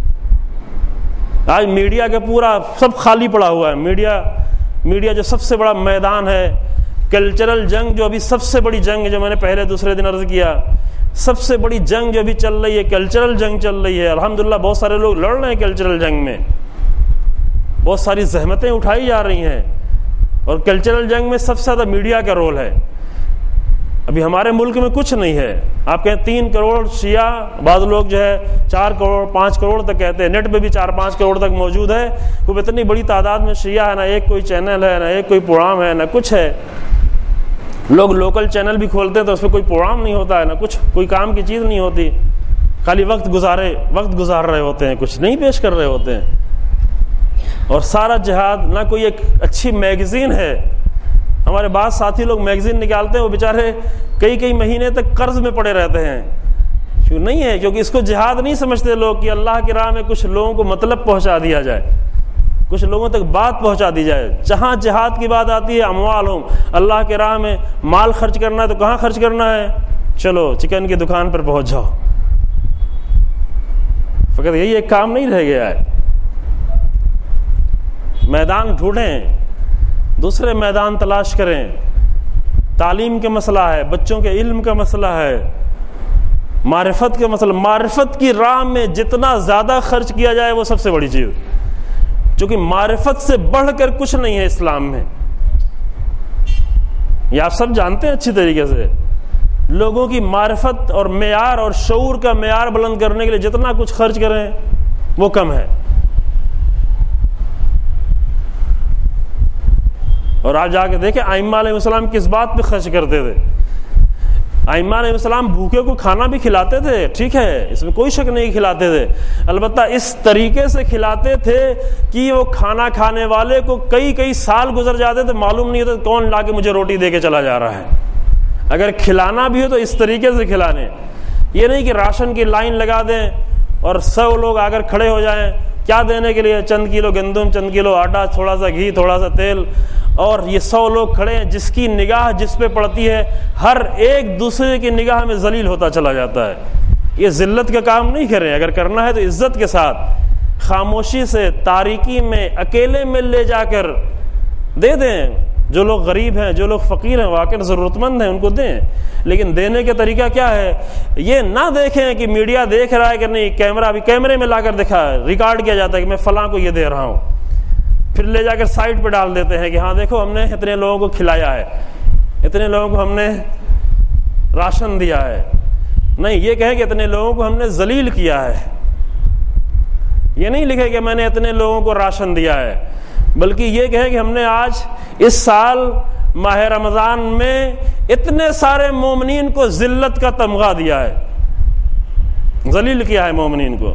آج میڈیا کا پورا سب خالی پڑا ہوا ہے. میڈیا جو سب سے بڑا میدان ہے، کلچرل جنگ جو ابھی سب سے بڑی جنگ جو میں نے پہلے دوسرے دن عرض کیا، سب سے بڑی جنگ جو ابھی چل رہی ہے کلچرل جنگ چل رہی ہے. الحمدللہ بہت سارے لوگ لڑ رہے ہیں کلچرل جنگ میں، بہت ساری زحمتیں اٹھائی جا رہی ہیں، اور کلچرل جنگ میں سب سے زیادہ میڈیا کا رول ہے. ابھی ہمارے ملک میں کچھ نہیں ہے. آپ کہیں 3 کروڑ شیعہ، بعض لوگ جو ہے 4 کروڑ 5 کروڑ تک کہتے ہیں، نیٹ پہ بھی 4-5 کروڑ تک موجود ہے. کوئی اتنی بڑی تعداد میں شیعہ ہے، نہ ایک کوئی چینل ہے، نہ ایک کوئی پروگرام ہے، نہ کچھ ہے. لوگ لوکل چینل بھی کھولتے ہیں تو اس پہ کوئی پروگرام نہیں ہوتا ہے، نہ کچھ کوئی کام کی چیز نہیں ہوتی، خالی وقت گزار رہے ہوتے ہیں، کچھ نہیں پیش کر رہے ہوتے ہیں. اور سارا جہاد، نہ کوئی ایک اچھی میگزین ہے. ہمارے بعض ساتھی لوگ میگزین نکالتے ہیں، وہ بیچارے کئی مہینے تک قرض میں پڑے رہتے ہیں. کیوں نہیں ہے؟ کیونکہ اس کو جہاد نہیں سمجھتے لوگ کہ اللہ کی راہ میں کچھ لوگوں کو مطلب پہنچا دیا جائے، کچھ لوگوں تک بات پہنچا دی جائے. جہاں جہاد کی بات آتی ہے، اموالہم، اللہ کے راہ میں مال خرچ کرنا ہے تو کہاں خرچ کرنا ہے؟ چلو چکن کی دکان پر پہنچ جاؤ. فقط یہی ایک کام نہیں رہ گیا ہے. میدان ڈھونڈیں، دوسرے میدان تلاش کریں. تعلیم کا مسئلہ ہے، بچوں کے علم کا مسئلہ ہے، معرفت کا مسئلہ. معرفت کی راہ میں جتنا زیادہ خرچ کیا جائے وہ سب سے بڑی چیز، چونکہ معرفت سے بڑھ کر کچھ نہیں ہے اسلام میں. یہ آپ سب جانتے ہیں اچھی طریقے سے. لوگوں کی معرفت اور معیار اور شعور کا معیار بلند کرنے کے لیے جتنا کچھ خرچ کریں وہ کم ہے. اور آپ جا کے دیکھیں ائمہ علیہ السلام کس بات پہ خرچ کرتے تھے. ائمہ علیہ السلام بھوکے کو کھانا بھی کھلاتے تھے، ٹھیک ہے، اس میں کوئی شک نہیں کھلاتے تھے، البتہ اس طریقے سے کھلاتے تھے کہ وہ کھانا کھانے والے کو کئی سال گزر جاتے تھے، معلوم نہیں ہوتا کون لا کے مجھے روٹی دے کے چلا جا رہا ہے. اگر کھلانا بھی ہو تو اس طریقے سے کھلانے. یہ نہیں کہ راشن کی لائن لگا دیں اور 100 لوگ آ کر کھڑے ہو جائیں کیا دینے کے لیے، چند کلو گندم، چند کلو آٹا، تھوڑا سا گھی، تھوڑا سا تیل، اور یہ 100 لوگ کھڑے ہیں. جس کی نگاہ جس پہ پڑتی ہے ہر ایک دوسرے کی نگاہ میں ذلیل ہوتا چلا جاتا ہے. یہ ذلت کا کام نہیں کریں. اگر کرنا ہے تو عزت کے ساتھ، خاموشی سے، تاریکی میں، اکیلے میں لے جا کر دے دیں. جو لوگ غریب ہیں، جو لوگ فقیر ہیں، واقعی ضرورت مند ہیں، ان کو دیں. لیکن دینے کا طریقہ کیا ہے؟ یہ نہ دیکھیں کہ میڈیا دیکھ رہا ہے کہ نہیں، کیمرے میں لا کر دکھا ہے، ریکارڈ کیا جاتا ہے کہ میں فلاں کو یہ دے رہا ہوں، پھر لے جا کر سائٹ پہ ڈال دیتے ہیں کہ ہاں دیکھو ہم نے اتنے لوگوں کو کھلایا ہے، اتنے لوگوں کو ہم نے راشن دیا ہے. نہیں، یہ کہیں کہ اتنے لوگوں کو ہم نے ذلیل کیا ہے. یہ نہیں لکھے کہ میں نے اتنے لوگوں کو راشن دیا ہے، بلکہ یہ کہیں کہ ہم نے آج اس سال ماہ رمضان میں اتنے سارے مومنین کو ذلت کا تمغہ دیا ہے، ذلیل کیا ہے مومنین کو.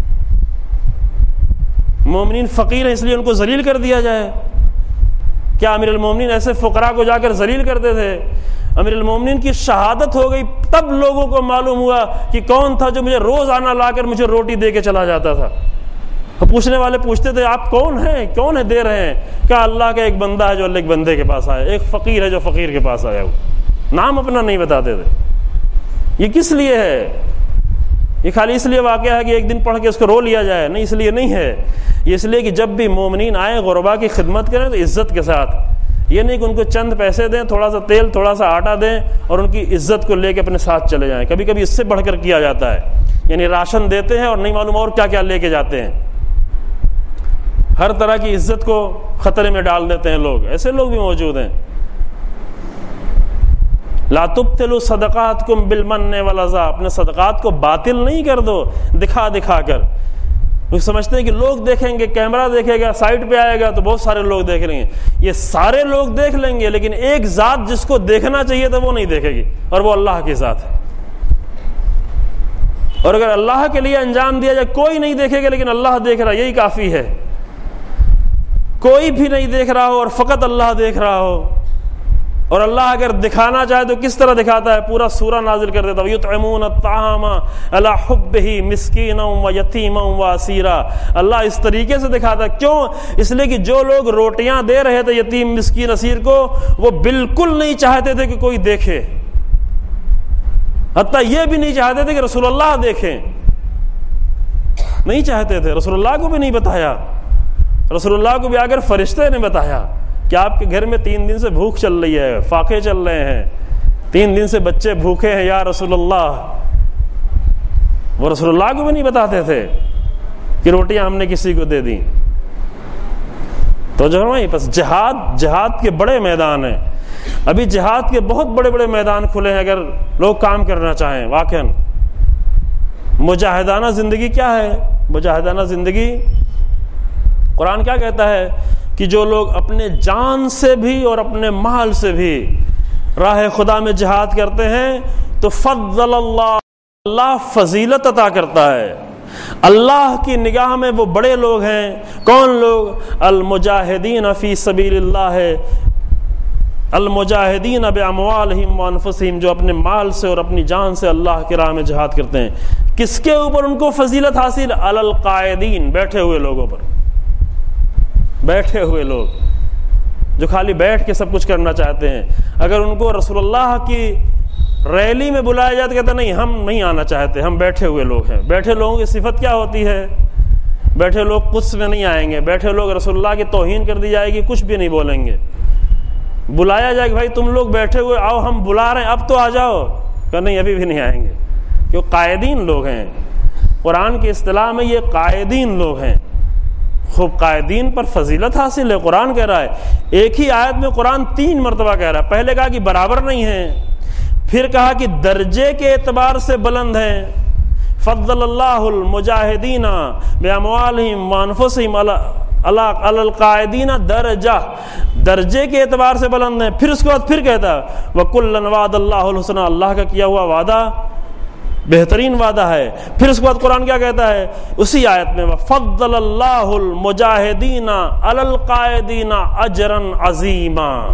مومنین فقیر ہیں اس لیے ان کو ذلیل کر دیا جائے. کیا امیر المومنین ایسے فقراء کو جا کر ذلیل کرتے تھے؟ امیر المومنین کی شہادت ہو گئی تب لوگوں کو معلوم ہوا کہ کون تھا جو مجھے روزانہ لا کر مجھے روٹی دے کے چلا جاتا تھا. پوچھنے والے پوچھتے تھے آپ کون ہیں، کون ہے دے رہے ہیں؟ کیا اللہ کا ایک بندہ ہے جو اللہ کے بندے کے پاس آیا، ایک فقیر ہے جو فقیر کے پاس آیا. وہ نام اپنا نہیں بتاتے تھے. یہ کس لیے ہے؟ یہ خالی اس لیے واقعہ ہے کہ ایک دن پڑھ کے اس کو رو لیا جائے؟ نہیں، اس لیے نہیں ہے. یہ اس لیے کہ جب بھی مومنین آئیں غربا کی خدمت کریں تو عزت کے ساتھ. یہ نہیں کہ ان کو چند پیسے دیں، تھوڑا سا تیل، تھوڑا سا آٹا دیں اور ان کی عزت کو لے کے اپنے ساتھ چلے جائیں. کبھی کبھی اس سے بڑھ کر کیا جاتا ہے، یعنی راشن دیتے ہیں اور نہیں معلوم اور کیا کیا لے کے جاتے ہیں. ہر طرح کی عزت کو خطرے میں ڈال دیتے ہیں لوگ. ایسے لوگ بھی موجود ہیں. لا تبطلوا صدقاتکم بالمن والاذى، اپنے صدقات کو باطل نہیں کر دو دکھا دکھا کر. وہ سمجھتے ہیں کہ لوگ دیکھیں گے، کیمرہ دیکھے گا، سائٹ پہ آئے گا تو بہت سارے لوگ دیکھ لیں گے. یہ سارے لوگ دیکھ لیں گے لیکن ایک ذات جس کو دیکھنا چاہیے تھا وہ نہیں دیکھے گی، اور وہ اللہ کی ذات ہے. اور اگر اللہ کے لیے انجام دیا جائے کوئی نہیں دیکھے گا لیکن اللہ دیکھ رہا، یہی کافی ہے. کوئی بھی نہیں دیکھ رہا ہو اور فقط اللہ دیکھ رہا ہو. اور اللہ اگر دکھانا چاہے تو کس طرح دکھاتا ہے؟ پورا سورہ نازل کر دیتا ہے. یطعمون الطعام علی حبہ مسکینا و یتیما و اسیرا. اللہ اس طریقے سے دکھاتا ہے. کیوں؟ اس لیے کہ جو لوگ روٹیاں دے رہے تھے یتیم مسکین اسیر کو، وہ بالکل نہیں چاہتے تھے کہ کوئی دیکھے، حتیٰ یہ بھی نہیں چاہتے تھے کہ رسول اللہ دیکھیں. نہیں چاہتے تھے، رسول اللہ کو بھی نہیں بتایا، رسول اللہ کو بھی اگر فرشتے نے بتایا کہ آپ کے گھر میں 3 دن سے بھوک چل رہی ہے، فاقے چل رہے ہیں، 3 دن سے بچے بھوکے ہیں یا رسول اللہ، وہ رسول اللہ کو بھی نہیں بتاتے تھے کہ روٹیاں ہم نے کسی کو دے دی. تو جو ہے بس جہاد کے بڑے میدان ہیں، ابھی جہاد کے بہت بڑے بڑے میدان کھلے ہیں اگر لوگ کام کرنا چاہیں. واقعا مجاہدانہ زندگی کیا ہے؟ مجاہدانہ زندگی قرآن کیا کہتا ہے کہ جو لوگ اپنے جان سے بھی اور اپنے مال سے بھی راہ خدا میں جہاد کرتے ہیں تو فضل اللہ فضیلت عطا کرتا ہے. اللہ کی نگاہ میں وہ بڑے لوگ ہیں. کون لوگ؟ المجاہدین فی سبیل اللہ، المجاہدین باموالہم وانفسہم، جو اپنے مال سے اور اپنی جان سے اللہ کی راہ میں جہاد کرتے ہیں. کس کے اوپر ان کو فضیلت حاصل؟ علی القاعدین، بیٹھے ہوئے لوگوں پر. بیٹھے ہوئے لوگ جو خالی بیٹھ کے سب کچھ کرنا چاہتے ہیں، اگر ان کو رسول اللہ کی ریلی میں بلایا جائے تو کہتے ہیں نہیں ہم نہیں آنا چاہتے، ہم بیٹھے ہوئے لوگ ہیں. بیٹھے لوگوں کی صفت کیا ہوتی ہے؟ بیٹھے لوگ قدس میں نہیں آئیں گے، بیٹھے لوگ رسول اللہ کی توہین کر دی جائے گی، کچھ بھی نہیں بولیں گے. بلایا جائے کہ بھائی تم لوگ بیٹھے ہوئے آؤ، ہم بلا رہے ہیں اب تو آ جاؤ، کہ نہیں ابھی بھی نہیں آئیں گے. کیوں؟ قائدین لوگ ہیں. قرآن کی اصطلاح میں یہ قائدین لوگ ہیں. خوب قائدین پر فضیلت حاصل ہے. قرآن کہہ رہا ہے، ایک ہی آیت میں قرآن 3 مرتبہ کہہ رہا ہے. پہلے کہا کہ برابر نہیں ہیں، پھر کہا کہ درجے کے اعتبار سے بلند ہیں. فضل اللہ المجاہدین باموالہم وانفسہم علی القاعدین درجہ، درجے کے اعتبار سے بلند ہیں. پھر اس کے بعد پھر کہتا ہے وَكُلًّا وَعَدَ اللَّهُ الْحُسْنَى، اللہ کا کیا ہوا وعدہ بہترین وعدہ ہے. پھر اس کے بعد قرآن کیا کہتا ہے اسی آیت میں وَفَضَّلَ اللَّهُ الْمُجَاهِدِينَ عَلَى الْقَاعِدِينَ أَجْرًا عَظِيمًا،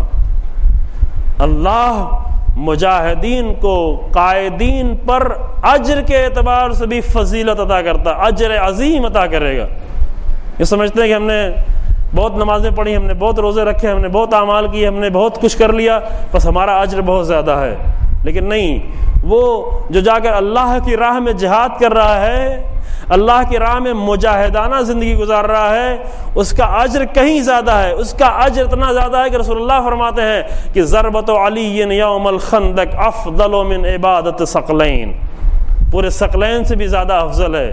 اللہ مجاہدین کو قائدین پر اجر کے اعتبار سے بھی فضیلت عطا کرتا، اجر عظیم عطا کرے گا. یہ سمجھتے ہیں کہ ہم نے بہت نمازیں پڑھی، ہم نے بہت روزے رکھے، ہم نے بہت اعمال کیے، ہم نے بہت کچھ کر لیا، بس ہمارا اجر بہت زیادہ ہے. لیکن نہیں، وہ جو جا کر اللہ کی راہ میں جہاد کر رہا ہے، اللہ کی راہ میں مجاہدانہ زندگی گزار رہا ہے، اس کا اجر کہیں زیادہ ہے. اس کا اجر اتنا زیادہ ہے کہ رسول اللہ فرماتے ہیں کہ ضربۃ علی یوم الخندق افضل من عبادت ثقلین، پورے ثقلین سے بھی زیادہ افضل ہے.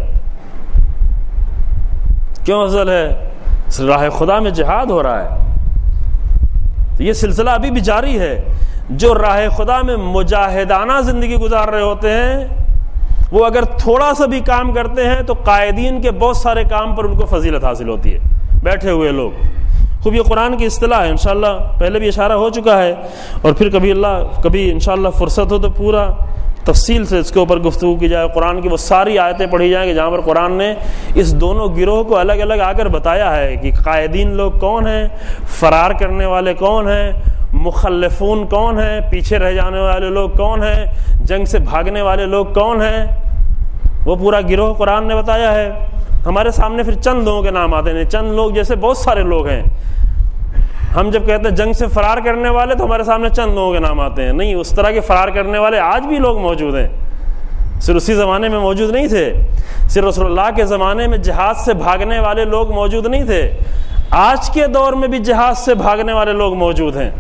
کیوں افضل ہے؟ راہ خدا میں جہاد ہو رہا ہے. یہ سلسلہ ابھی بھی جاری ہے. جو راہ خدا میں مجاہدانہ زندگی گزار رہے ہوتے ہیں وہ اگر تھوڑا سا بھی کام کرتے ہیں تو قائدین کے بہت سارے کام پر ان کو فضیلت حاصل ہوتی ہے. بیٹھے ہوئے لوگ، خوب یہ قرآن کی اصطلاح ہے. انشاءاللہ پہلے بھی اشارہ ہو چکا ہے، اور پھر کبھی انشاءاللہ فرصت ہو تو پورا تفصیل سے اس کے اوپر گفتگو کی جائے. قرآن کی وہ ساری آیتیں پڑھی جائیں کہ جہاں پر قرآن نے اس دونوں گروہ کو الگ الگ آ کر بتایا ہے کہ قائدین لوگ کون ہیں، فرار کرنے والے کون ہیں، مخلفون کون ہیں، پیچھے رہ جانے والے لوگ کون ہیں، جنگ سے بھاگنے والے لوگ کون ہیں. وہ پورا گروہ قرآن نے بتایا ہے. ہمارے سامنے پھر چند لوگوں کے نام آتے ہیں، چند لوگ جیسے بہت سارے لوگ ہیں. ہم جب کہتے ہیں جنگ سے فرار کرنے والے تو ہمارے سامنے چند لوگوں کے نام آتے ہیں. نہیں، اس طرح کے فرار کرنے والے آج بھی لوگ موجود ہیں. صرف اسی زمانے میں موجود نہیں تھے، صرف رسول اللہ کے زمانے میں جہاد سے بھاگنے والے لوگ موجود نہیں تھے، آج کے دور میں بھی جہاد سے بھاگنے والے لوگ موجود ہیں.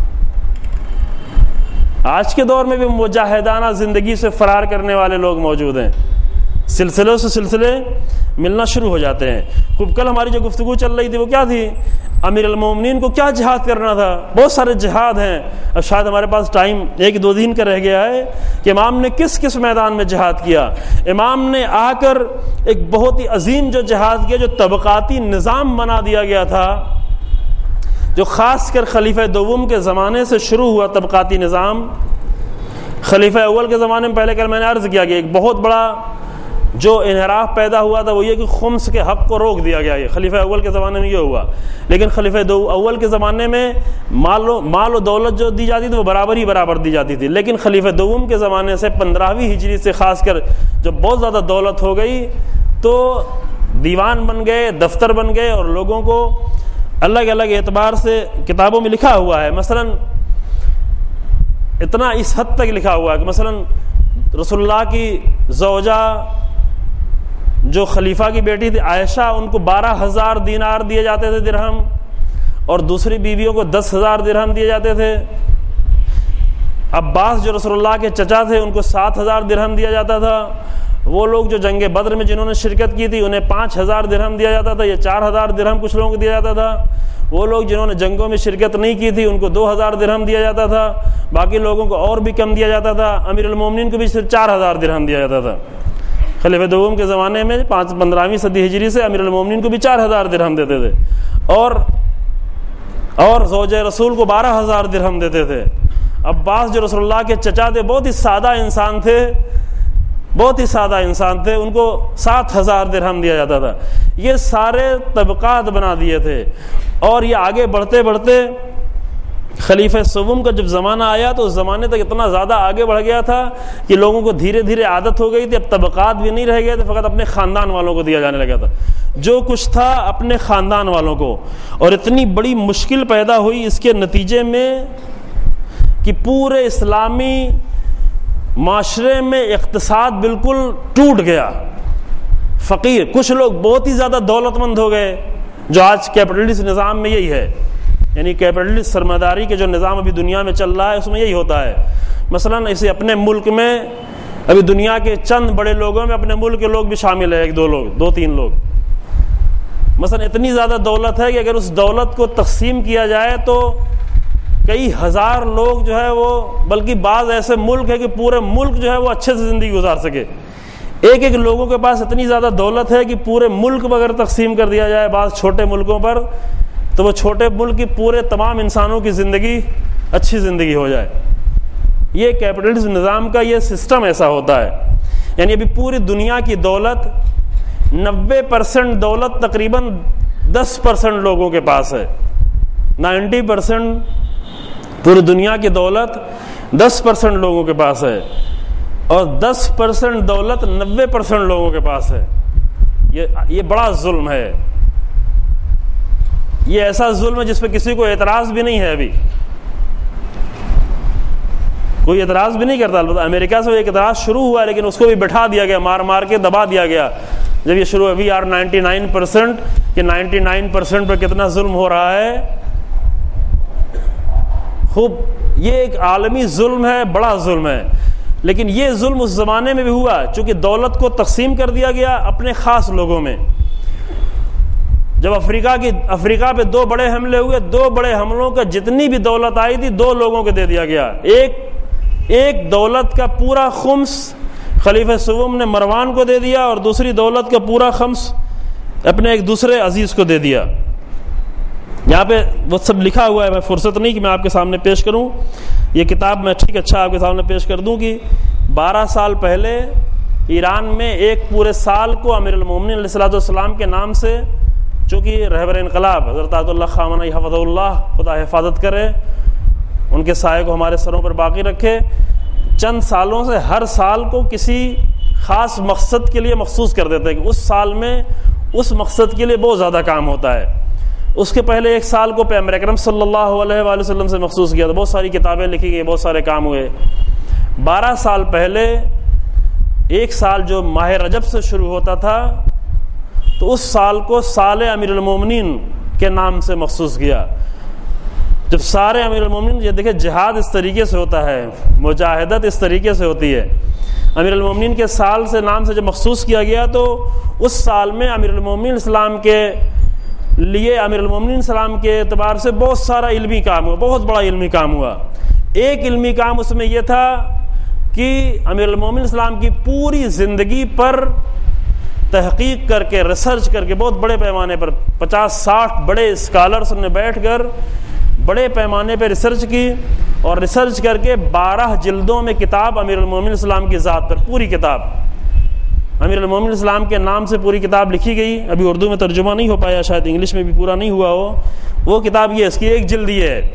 آج کے دور میں بھی مجاہدانہ زندگی سے فرار کرنے والے لوگ موجود ہیں. سلسلوں سے سلسلے ملنا شروع ہو جاتے ہیں. خوب کل ہماری جو گفتگو چل رہی تھی وہ کیا تھی؟ امیر المومنین کو کیا جہاد کرنا تھا. بہت سارے جہاد ہیں، اب شاید ہمارے پاس ٹائم 1-2 دن کا رہ گیا ہے کہ امام نے کس کس میدان میں جہاد کیا. امام نے آ کر ایک بہت ہی عظیم جو جہاد کیا، جو طبقاتی نظام بنا دیا گیا تھا، جو خاص کر خلیفہ دوم کے زمانے سے شروع ہوا. طبقاتی نظام خلیفہ اول کے زمانے میں پہلے کل میں نے عرض کیا کہ ایک بہت بڑا جو انحراف پیدا ہوا تھا وہ یہ کہ خمس کے حق کو روک دیا گیا. یہ خلیفہ اول کے زمانے میں یہ ہوا. لیکن خلیفہ اول کے زمانے میں مال و دولت جو دی جاتی تھی وہ برابر دی جاتی تھی. لیکن خلیفہ دوم کے زمانے سے 15ویں ہجری سے خاص کر جب بہت زیادہ دولت ہو گئی تو دیوان بن گئے، دفتر بن گئے، اور لوگوں کو الگ الگ اعتبار سے کتابوں میں لکھا ہوا ہے. مثلا اتنا اس حد تک لکھا ہوا ہے کہ مثلا رسول اللہ کی زوجہ جو خلیفہ کی بیٹی تھی عائشہ ان کو 12,000 دینار دیے جاتے تھے درہم، اور دوسری بیویوں کو 10,000 درہم دیے جاتے تھے۔ عباس جو رسول اللہ کے چچا تھے ان کو 7,000 درہم دیا جاتا تھا۔ وہ لوگ جو جنگ بدر میں جنہوں نے شرکت کی تھی انہیں 5,000 درہم دیا جاتا تھا، یا 4,000 درہم کچھ لوگوں کو دیا جاتا تھا۔ وہ لوگ جنہوں نے جنگوں میں شرکت نہیں کی تھی ان کو 2,000 درہم دیا جاتا تھا، باقی لوگوں کو اور بھی کم دیا جاتا تھا۔ امیر المومنین کو بھی صرف 4,000 درہم دیا جاتا تھا۔ خلیفہ دوم کے زمانے میں 15ویں صدی ہجری سے امیر المومنین کو بھی 4,000 درہم دیتے تھے، اور زوجہ رسول کو 12,000 درہم دیتے تھے۔ عباس جو رسول اللہ کے چچا تھے بہت ہی سادہ انسان تھے، ان کو 7,000 درہم دیا جاتا تھا۔ یہ سارے طبقات بنا دیے تھے، اور یہ آگے بڑھتے بڑھتے خلیفہ سوم کا جب زمانہ آیا تو اس زمانے تک اتنا زیادہ آگے بڑھ گیا تھا کہ لوگوں کو دھیرے دھیرے عادت ہو گئی تھی، اب طبقات بھی نہیں رہ گئے تھے، فقط اپنے خاندان والوں کو دیا جانے لگا تھا، جو کچھ تھا اپنے خاندان والوں کو۔ اور اتنی بڑی مشکل پیدا ہوئی اس کے نتیجے میں کہ پورے اسلامی معاشرے میں اقتصاد بالکل ٹوٹ گیا۔ فقیر کچھ لوگ بہت ہی زیادہ دولت مند ہو گئے، جو آج کیپٹلسٹ نظام میں یہی ہے، یعنی کیپٹلسٹ سرمایہ کے جو نظام ابھی دنیا میں چل رہا ہے اس میں یہی ہوتا ہے۔ مثلا اسے اپنے ملک میں ابھی دنیا کے چند بڑے لوگوں میں اپنے ملک کے لوگ بھی شامل ہیں، 2-3 لوگ۔ مثلا اتنی زیادہ دولت ہے کہ اگر اس دولت کو تقسیم کیا جائے تو کئی ہزار لوگ جو ہے وہ، بلکہ بعض ایسے ملک ہے کہ پورے ملک جو ہے وہ اچھے سے زندگی گزار سکے۔ ایک لوگوں کے پاس اتنی زیادہ دولت ہے کہ پورے ملک پر اگر تقسیم کر دیا جائے بعض چھوٹے ملکوں پر تو وہ چھوٹے ملک کی پورے تمام انسانوں کی زندگی اچھی زندگی ہو جائے۔ یہ کیپٹلسٹ نظام کا یہ سسٹم ایسا ہوتا ہے، یعنی ابھی پوری دنیا کی دولت 90% دولت تقریباً 10% لوگوں کے پاس ہے۔ 90% پوری دنیا کی دولت 10% لوگوں کے پاس ہے، اور 10% دولت 90% لوگوں کے پاس ہے۔ یہ بڑا ظلم ہے، یہ ایسا ظلم ہے جس پہ کسی کو اعتراض بھی نہیں ہے، ابھی کوئی اعتراض بھی نہیں کرتا۔ البتہ امریکہ سے ایک اعتراض شروع ہوا لیکن اس کو بھی بٹھا دیا گیا، مار کے دبا دیا گیا جب یہ شروع ابھی 99% کہ 99% پہ کتنا ظلم ہو رہا ہے۔ خوب، یہ ایک عالمی ظلم ہے، بڑا ظلم ہے، لیکن یہ ظلم اس زمانے میں بھی ہوا چونکہ دولت کو تقسیم کر دیا گیا اپنے خاص لوگوں میں۔ جب افریقہ پہ 2 بڑے حملے ہوئے، 2 بڑے حملوں کا جتنی بھی دولت آئی تھی 2 لوگوں کو دے دیا گیا۔ ایک دولت کا پورا خمس خلیفہ سوم نے مروان کو دے دیا، اور دوسری دولت کا پورا خمس اپنے ایک دوسرے عزیز کو دے دیا۔ یہاں پہ وہ سب لکھا ہوا ہے، میں فرصت نہیں کہ میں آپ کے سامنے پیش کروں یہ کتاب، میں اچھا آپ کے سامنے پیش کر دوں کہ 12 سال پہلے ایران میں ایک پورے سال کو امیر المومنین علیہ الصلوۃ والسلام کے نام سے، چونکہ رہبر انقلاب حضرت آیت اللہ خامنہ حفظہ اللہ، خدا حفاظت کرے، ان کے سائے کو ہمارے سروں پر باقی رکھے، چند سالوں سے ہر سال کو کسی خاص مقصد کے لیے مخصوص کر دیتے ہیں کہ اس سال میں اس مقصد کے لیے بہت زیادہ کام ہوتا ہے۔ اس کے پہلے ایک سال کو پیغمبر اکرم صلی اللہ علیہ وآلہ وسلم سے مخصوص کیا تھا، بہت ساری کتابیں لکھی گئی، بہت سارے کام ہوئے۔ 12 سال پہلے ایک سال جو ماہ رجب سے شروع ہوتا تھا تو اس سال کو سال امیر المومنین کے نام سے مخصوص کیا۔ جب سارے امیر المومنین، یہ دیکھیں جہاد اس طریقے سے ہوتا ہے، مجاہدت اس طریقے سے ہوتی ہے۔ امیر المومنین کے سال سے نام سے جب مخصوص کیا گیا تو اس سال میں امیر المومنین اسلام کے لیے، امیر المومنین اسلام کے اعتبار سے بہت سارا علمی کام ہوا، بہت بڑا علمی کام ہوا۔ ایک علمی کام اس میں یہ تھا کہ امیر المومنین اسلام کی پوری زندگی پر تحقیق کر کے، ریسرچ کر کے، بہت بڑے پیمانے پر 50-60 بڑے اسکالرس نے بیٹھ کر بڑے پیمانے پہ ریسرچ کی، اور ریسرچ کر کے 12 جلدوں میں کتاب امیر المومنین اسلام کی ذات پر، پوری کتاب امیر المومنین اسلام کے نام سے پوری کتاب لکھی گئی۔ ابھی اردو میں ترجمہ نہیں ہو پایا، شاید انگلش میں بھی پورا نہیں ہوا ہو۔ وہ کتاب یہ، اس کی ایک جلد یہ ہے،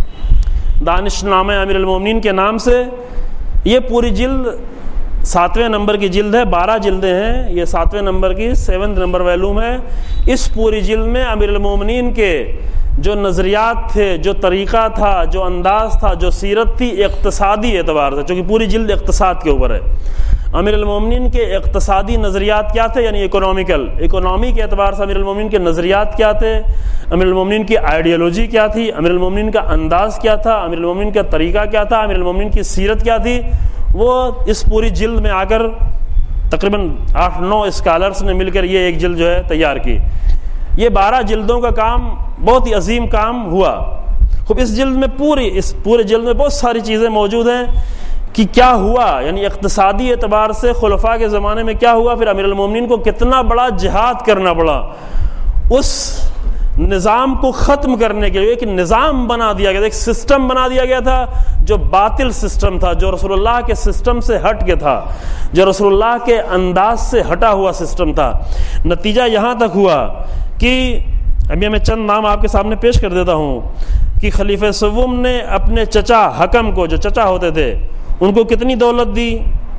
دانش نامہ امیر المومنین کے نام سے۔ یہ پوری جلد 7ویں نمبر کی جلد ہے، 12 جلدیں ہیں، یہ 7ویں نمبر کی 7 نمبر ویلوم ہے۔ اس پوری جلد میں امیر المومنین کے جو نظریات تھے، جو طریقہ تھا، جو انداز تھا، جو سیرت تھی، اقتصادی اعتبار سے، چونکہ پوری جلد اقتصاد کے اوپر ہے، امیر المومنین کے اقتصادی نظریات کیا تھے، یعنی اکنامی کے اعتبار سے امیر المومنین کے نظریات کیا تھے، امیر المومنین کی آئیڈیالوجی کیا تھی، امیر المومنین کا انداز کیا تھا، امیر المومنین کا طریقہ کیا تھا، امیر المومنین کی سیرت کیا تھی، وہ اس پوری جلد میں آ کر تقریباً 8-9 اسکالرس نے مل کر یہ ایک جلد جو ہے تیار کی۔ یہ 12 جلدوں کا کام بہت ہی عظیم کام ہوا۔ خوب اس جلد میں اس پورے جلد میں بہت ساری چیزیں موجود ہیں کہ کیا ہوا، یعنی اقتصادی اعتبار سے خلفاء کے زمانے میں کیا ہوا، پھر امیر المومنین کو کتنا بڑا جہاد کرنا پڑا اس نظام کو ختم کرنے کے لیے۔ ایک نظام بنا دیا گیا، ایک سسٹم بنا دیا گیا تھا جو باطل سسٹم تھا، جو رسول اللہ کے سسٹم سے ہٹ کے تھا، جو رسول اللہ کے انداز سے ہٹا ہوا سسٹم تھا۔ نتیجہ یہاں تک ہوا کہ ابھی میں چند نام آپ کے سامنے پیش کر دیتا ہوں کہ خلیفہ سوم نے اپنے چچا حکم کو، جو چچا ہوتے تھے، ان کو کتنی دولت دی۔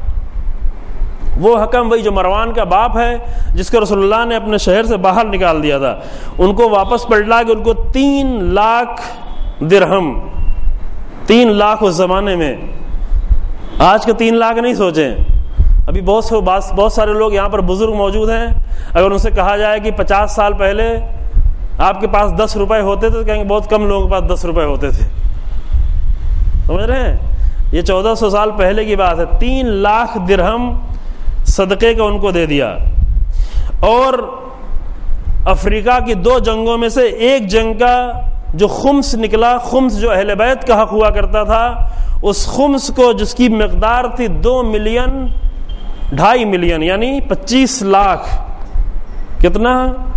وہ حکم وہی جو مروان کا باپ ہے، جس کو رسول اللہ نے اپنے شہر سے باہر نکال دیا تھا، ان کو واپس پلٹا کے ان کو 3 لاکھ درہم، 3 لاکھ اس زمانے میں، آج کے 3 لاکھ نہیں سوچیں۔ ابھی بہت سارے لوگ یہاں پر بزرگ موجود ہیں، اگر ان سے کہا جائے کہ 50 سال پہلے آپ کے پاس 10 روپے ہوتے تھے تو کہیں گے بہت کم لوگوں کے پاس 10 روپے ہوتے تھے۔ سمجھ رہے ہیں؟ یہ 1400 سال پہلے کی بات ہے۔ 3 لاکھ درہم صدقے کا ان کو دے دیا۔ اور افریقہ کی 2 جنگوں میں سے ایک جنگ کا جو خمس نکلا، خمس جو اہل بیت کا حق ہوا کرتا تھا، اس خمس کو جس کی مقدار تھی 2 ملین 2.5 ملین یعنی 25 لاکھ، کتنا؟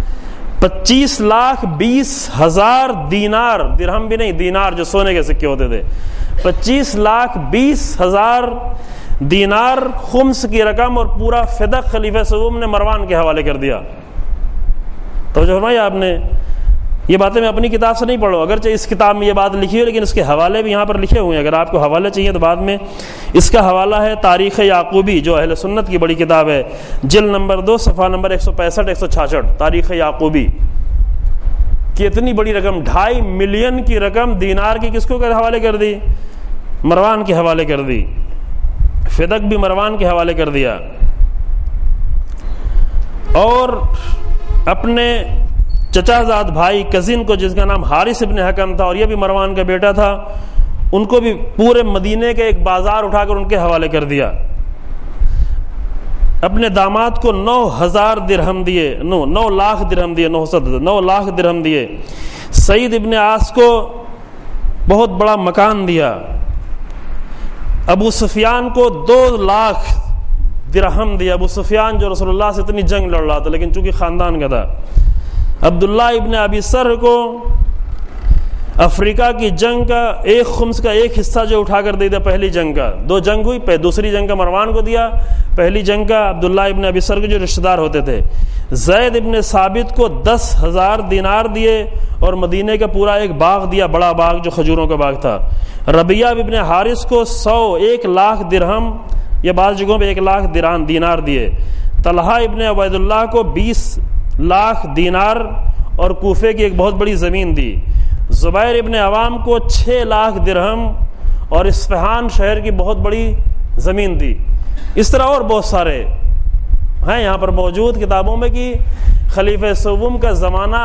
25,20,000 دینار، درہم بھی نہیں، دینار جو سونے کے سکے ہوتے تھے، 25,20,000 دینار خمس کی رقم، اور پورا فدق خلیفہ سوم نے مروان کے حوالے کر دیا۔ توجہ فرمایا آپ نے؟ یہ باتیں میں اپنی کتاب سے نہیں پڑھوں، اگرچہ اس کتاب میں یہ بات لکھی ہے لیکن اس کے حوالے بھی یہاں پر لکھے ہوئے ہیں، اگر آپ کو حوالے چاہیے تو بعد میں۔ اس کا حوالہ ہے تاریخ یعقوبی، جو اہل سنت کی بڑی کتاب ہے، جلد نمبر 2 صفحہ نمبر 165-166، تاریخ یعقوبی کی اتنی بڑی رقم، 2.5 ملین کی رقم دینار کی کس کو حوالے کر دی؟ مروان کے حوالے کر دی۔ فدق بھی مروان کے حوالے کر دیا۔ اور اپنے چچا زاد بھائی کزن کو، جس کا نام حارث ابن حکم تھا اور یہ بھی مروان کا بیٹا تھا، ان کو بھی پورے مدینے کے ایک بازار اٹھا کر ان کے حوالے کر دیا۔ اپنے داماد کو 9,000 درہم دیے، 9 لاکھ درہم دیے، 9 لاکھ درہم دیے۔ سعید ابن عاص کو بہت بڑا مکان دیا۔ ابو سفیان کو 2 لاکھ درہم دیا۔ ابو سفیان جو رسول اللہ سے اتنی جنگ لڑ رہا تھا لیکن چونکہ خاندان کا تھا۔ عبداللہ ابن ابی سر کو افریقہ کی جنگ کا ایک خمس کا ایک حصہ جو اٹھا کر دے دیا، پہلی جنگ کا، 2 جنگ ہوئی، دوسری جنگ کا مروان کو دیا، پہلی جنگ کا عبداللہ ابن ابی سر کے جو رشتہ دار ہوتے تھے۔ زید ابن ثابت کو 10,000 دینار دیے اور مدینے کا پورا ایک باغ دیا، بڑا باغ جو کھجوروں کا باغ تھا۔ ربیعہ ابن حارث کو 1 لاکھ درہم یا بعض جگہوں پہ 1 لاکھ دینار دیے۔ طلحہ ابن عبید اللہ کو 20 لاکھ دینار اور کوفے کی ایک بہت بڑی زمین دی۔ زبیر ابن عوام کو 6 لاکھ درہم اور اصفہان شہر کی بہت بڑی زمین دی۔ اس طرح اور بہت سارے ہیں یہاں پر موجود کتابوں میں کہ خلیفہ سوم کا زمانہ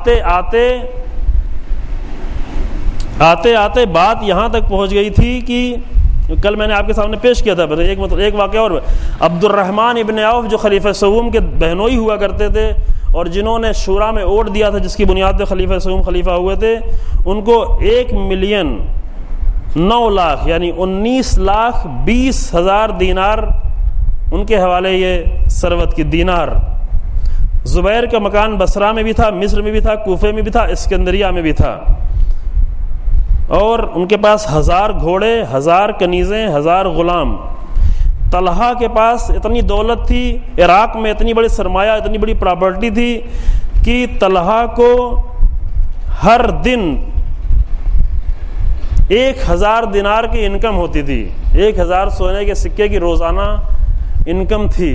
آتے آتے بات یہاں تک پہنچ گئی تھی کہ کل میں نے آپ کے سامنے پیش کیا تھا ایک واقعہ اور، عبد الرحمن ابن عوف جو خلیفہ سوم کے بہنوئی ہوا کرتے تھے اور جنہوں نے شورا میں ووٹ دیا تھا، جس کی بنیاد پہ خلیفہ سوم خلیفہ ہوئے تھے، ان کو 1 ملین 9 لاکھ یعنی 19,20,000 دینار ان کے حوالے یہ ثروت کی دینار۔ زبیر کا مکان بصرہ میں بھی تھا، مصر میں بھی تھا، کوفے میں بھی تھا، اسکندریہ میں بھی تھا، اور ان کے پاس 1000 گھوڑے، 1000 کنیزیں، 1000 غلام۔ طلحہ کے پاس اتنی دولت تھی، عراق میں اتنی بڑی سرمایہ، اتنی بڑی پراپرٹی تھی کہ طلحہ کو ہر دن 1000 دینار کی انکم ہوتی تھی، 1000 سونے کے سکے کی روزانہ انکم تھی۔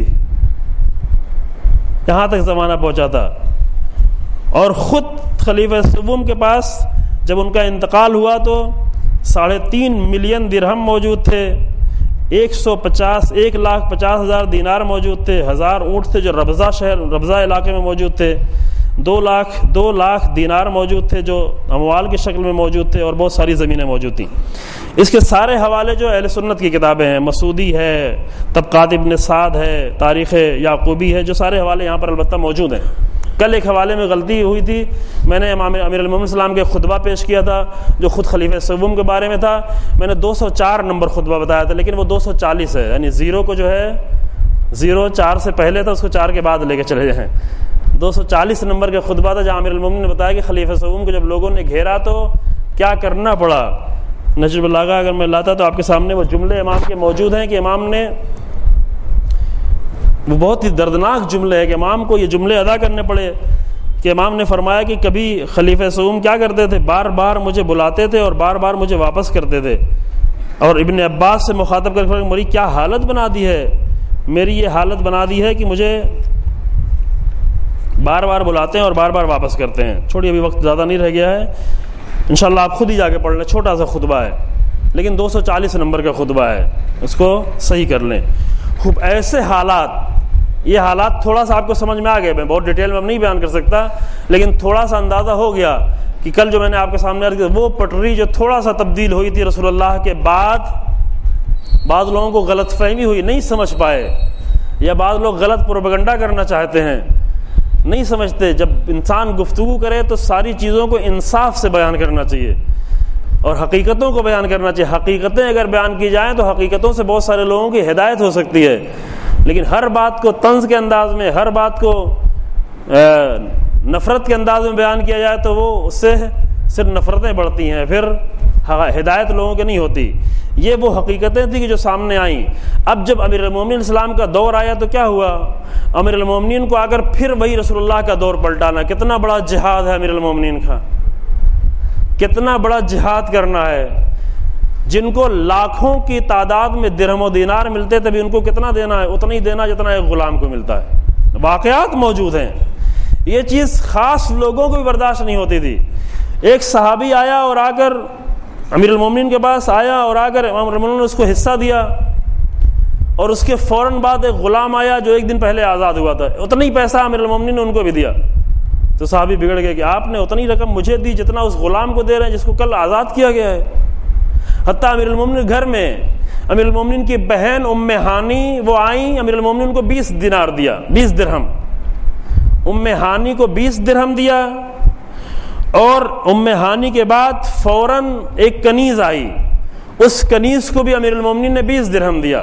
یہاں تک زمانہ پہنچا تھا۔ اور خود خلیفہ سوم کے پاس جب ان کا انتقال ہوا تو 3.5 ملین درہم موجود تھے، 150 1,50,000 دینار موجود تھے، 1000 اونٹ تھے جو ربضہ علاقے میں موجود تھے، 2 لاکھ دینار موجود تھے جو اموال کی شکل میں موجود تھے، اور بہت ساری زمینیں موجود تھیں۔ اس کے سارے حوالے جو اہل سنت کی کتابیں ہیں، مسعودی ہے، طبقات ابن سعد ہے، تاریخ یعقوبی ہے، جو سارے حوالے یہاں پر البتہ موجود ہیں۔ کل ایک حوالے میں غلطی ہوئی تھی، میں نے امیر المومنین السلام کے خطبہ پیش کیا تھا جو خود خلیفہ سوم کے بارے میں تھا، میں نے 204 نمبر خطبہ بتایا تھا، لیکن وہ 240 ہے، یعنی 0 کو جو ہے 0 4 سے پہلے تھا، اس کو 4 کے بعد لے کے چلے جائیں۔ 240 نمبر کا خطبہ تھا جہاں امیر المومنین نے بتایا کہ خلیفہ سوم کو جب لوگوں نے گھیرا تو کیا کرنا پڑا۔ نجم البلاغہ اگر میں لاتا تو آپ کے سامنے وہ جملے امام کے موجود ہیں کہ امام نے، وہ بہت ہی دردناک جملے ہے کہ امام کو یہ جملے ادا کرنے پڑے، کہ امام نے فرمایا کہ کبھی خلیفہ سوم کیا کرتے تھے، بار بار مجھے بلاتے تھے اور بار بار مجھے واپس کرتے تھے، اور ابن عباس سے مخاطب کر کے میری کیا حالت بنا دی ہے، میری یہ حالت بنا دی ہے کہ مجھے بار بار بلاتے ہیں اور بار بار واپس کرتے ہیں۔ چھوڑیے ابھی وقت زیادہ نہیں رہ گیا ہے، انشاءاللہ آپ خود ہی جا کے پڑھ لیں، چھوٹا سا خطبہ ہے لیکن 240 نمبر کا خطبہ ہے، اس کو صحیح کر لیں۔ خوب ایسے حالات، یہ حالات تھوڑا سا آپ کو سمجھ میں آ گئے، میں بہت ڈیٹیل میں نہیں بیان کر سکتا، لیکن تھوڑا سا اندازہ ہو گیا کہ کل جو میں نے آپ کے سامنے عرض کیا وہ پٹری جو تھوڑا سا تبدیل ہوئی تھی رسول اللہ کے بعد، بعض لوگوں کو غلط فہمی ہوئی، نہیں سمجھ پائے، یا بعض لوگ غلط پروپیگنڈا کرنا چاہتے ہیں، نہیں سمجھتے۔ جب انسان گفتگو کرے تو ساری چیزوں کو انصاف سے بیان کرنا چاہیے اور حقیقتوں کو بیان کرنا چاہیے۔ حقیقتیں اگر بیان کی جائیں تو حقیقتوں سے بہت سارے لوگوں کی ہدایت ہو سکتی ہے، لیکن ہر بات کو طنز کے انداز میں، ہر بات کو نفرت کے انداز میں بیان کیا جائے تو وہ اس سے صرف نفرتیں بڑھتی ہیں، پھر ہدایت لوگوں کی نہیں ہوتی۔ یہ وہ حقیقتیں تھیں کہ جو سامنے آئیں۔ اب جب امیر المومنین اسلام کا دور آیا تو کیا ہوا، امیر المومنین کو اگر پھر وہی رسول اللہ کا دور پلٹانا، کتنا بڑا جہاد ہے امیر المومنین کا، کتنا بڑا جہاد کرنا ہے۔ جن کو لاکھوں کی تعداد میں درہم و دینار ملتے تھے، ان کو کتنا دینا ہے، اتنا ہی دینا جتنا ایک غلام کو ملتا ہے۔ واقعات موجود ہیں، یہ چیز خاص لوگوں کو بھی برداشت نہیں ہوتی تھی۔ ایک صحابی آیا اور آ کر امیر المومنین کے پاس آیا اور آ کر امام المومنین نے اس کو حصہ دیا، اور اس کے فوراً بعد ایک غلام آیا جو ایک دن پہلے آزاد ہوا تھا، اتنا ہی پیسہ امیر المومنین نے ان کو بھی دیا۔ تو صحابی بگڑ گئے کہ آپ نے اتنی رقم مجھے دی جتنا اس غلام کو دے رہے ہیں جس کو کل آزاد کیا گیا ہے۔ حتیٰ امیر المومنین گھر میں امیر المومنین کی بہن ام ہانی وہ آئیں، امیر المومنین کو 20 دینار دیا، 20 درہم، ام ہانی کو 20 درہم دیا، اور ام ہانی کے بعد فوراً ایک کنیز آئی، اس کنیز کو بھی امیر المومنین نے 20 درہم دیا۔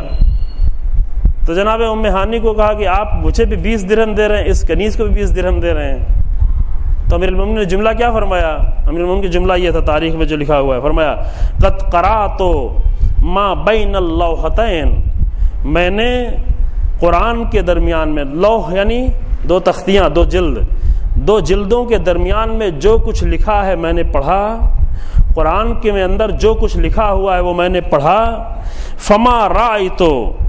تو جناب ام ہانی کو کہا کہ آپ مجھے بھی 20 درہم دے رہے ہیں، اس کنیز کو بھی 20 درہم دے رہے ہیں۔ تو امیر المومنین نے جملہ کیا فرمایا، امیر المومنین کی جملہ یہ تھا، تاریخ میں جو لکھا ہوا ہے، فرمایا قد قرأت ما بین اللوحتین، میں نے قرآن کے درمیان میں، لوح یعنی 2 تختیاں، 2 جلد، 2 جلدوں کے درمیان میں جو کچھ لکھا ہے میں نے پڑھا، قرآن کے میں اندر جو کچھ لکھا ہوا ہے وہ میں نے پڑھا۔ فما رأیت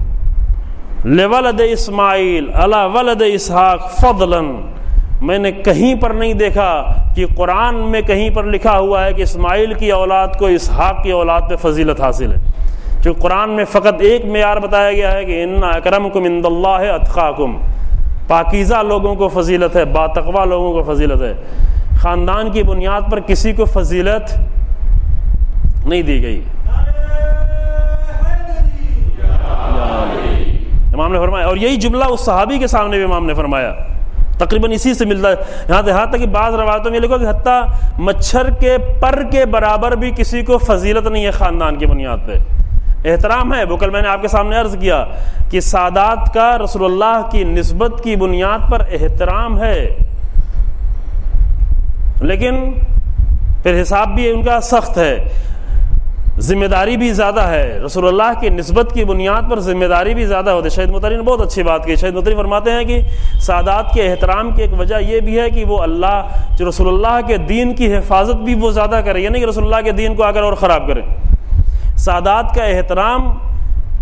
لولد اسماعیل علی ولد اسحاق فضلا، میں نے کہیں پر نہیں دیکھا کہ قرآن میں کہیں پر لکھا ہوا ہے کہ اسماعیل کی اولاد کو اسحاق کی اولاد پہ فضیلت حاصل ہے، کیونکہ قرآن میں فقط ایک معیار بتایا گیا ہے کہ ان اکرمکم عند اللہ اتقاکم، پاکیزہ لوگوں کو فضیلت ہے، باتقوا لوگوں کو فضیلت ہے۔ خاندان کی بنیاد پر کسی کو فضیلت نہیں دی گئی۔ امام نے فرمایا، اور یہی جملہ اس صحابی کے سامنے بھی امام نے فرمایا، تقریباً اسی سے ملتا ہے۔ یہاں تک کہ بعض روایتوں میں لکھو کہ حتیٰ مچھر کے پر کے برابر بھی کسی کو فضیلت نہیں ہے خاندان کی بنیاد پہ، احترام ہے۔ وہ کل میں نے آپ کے سامنے عرض کیا کہ سادات کا رسول اللہ کی نسبت کی بنیاد پر احترام ہے، لیکن پھر حساب بھی ان کا سخت ہے، ذمہ داری بھی زیادہ ہے۔ رسول اللہ کی نسبت کی بنیاد پر ذمہ داری بھی زیادہ ہوتی ہے۔ شہید مطہری نے بہت اچھی بات کی، شہید مطہری فرماتے ہیں کہ سادات کے احترام کی ایک وجہ یہ بھی ہے کہ وہ اللہ جو رسول اللہ کے دین کی حفاظت بھی وہ زیادہ کرے، یعنی کہ رسول اللہ کے دین کو آ کر اور خراب کرے۔ سادات کا احترام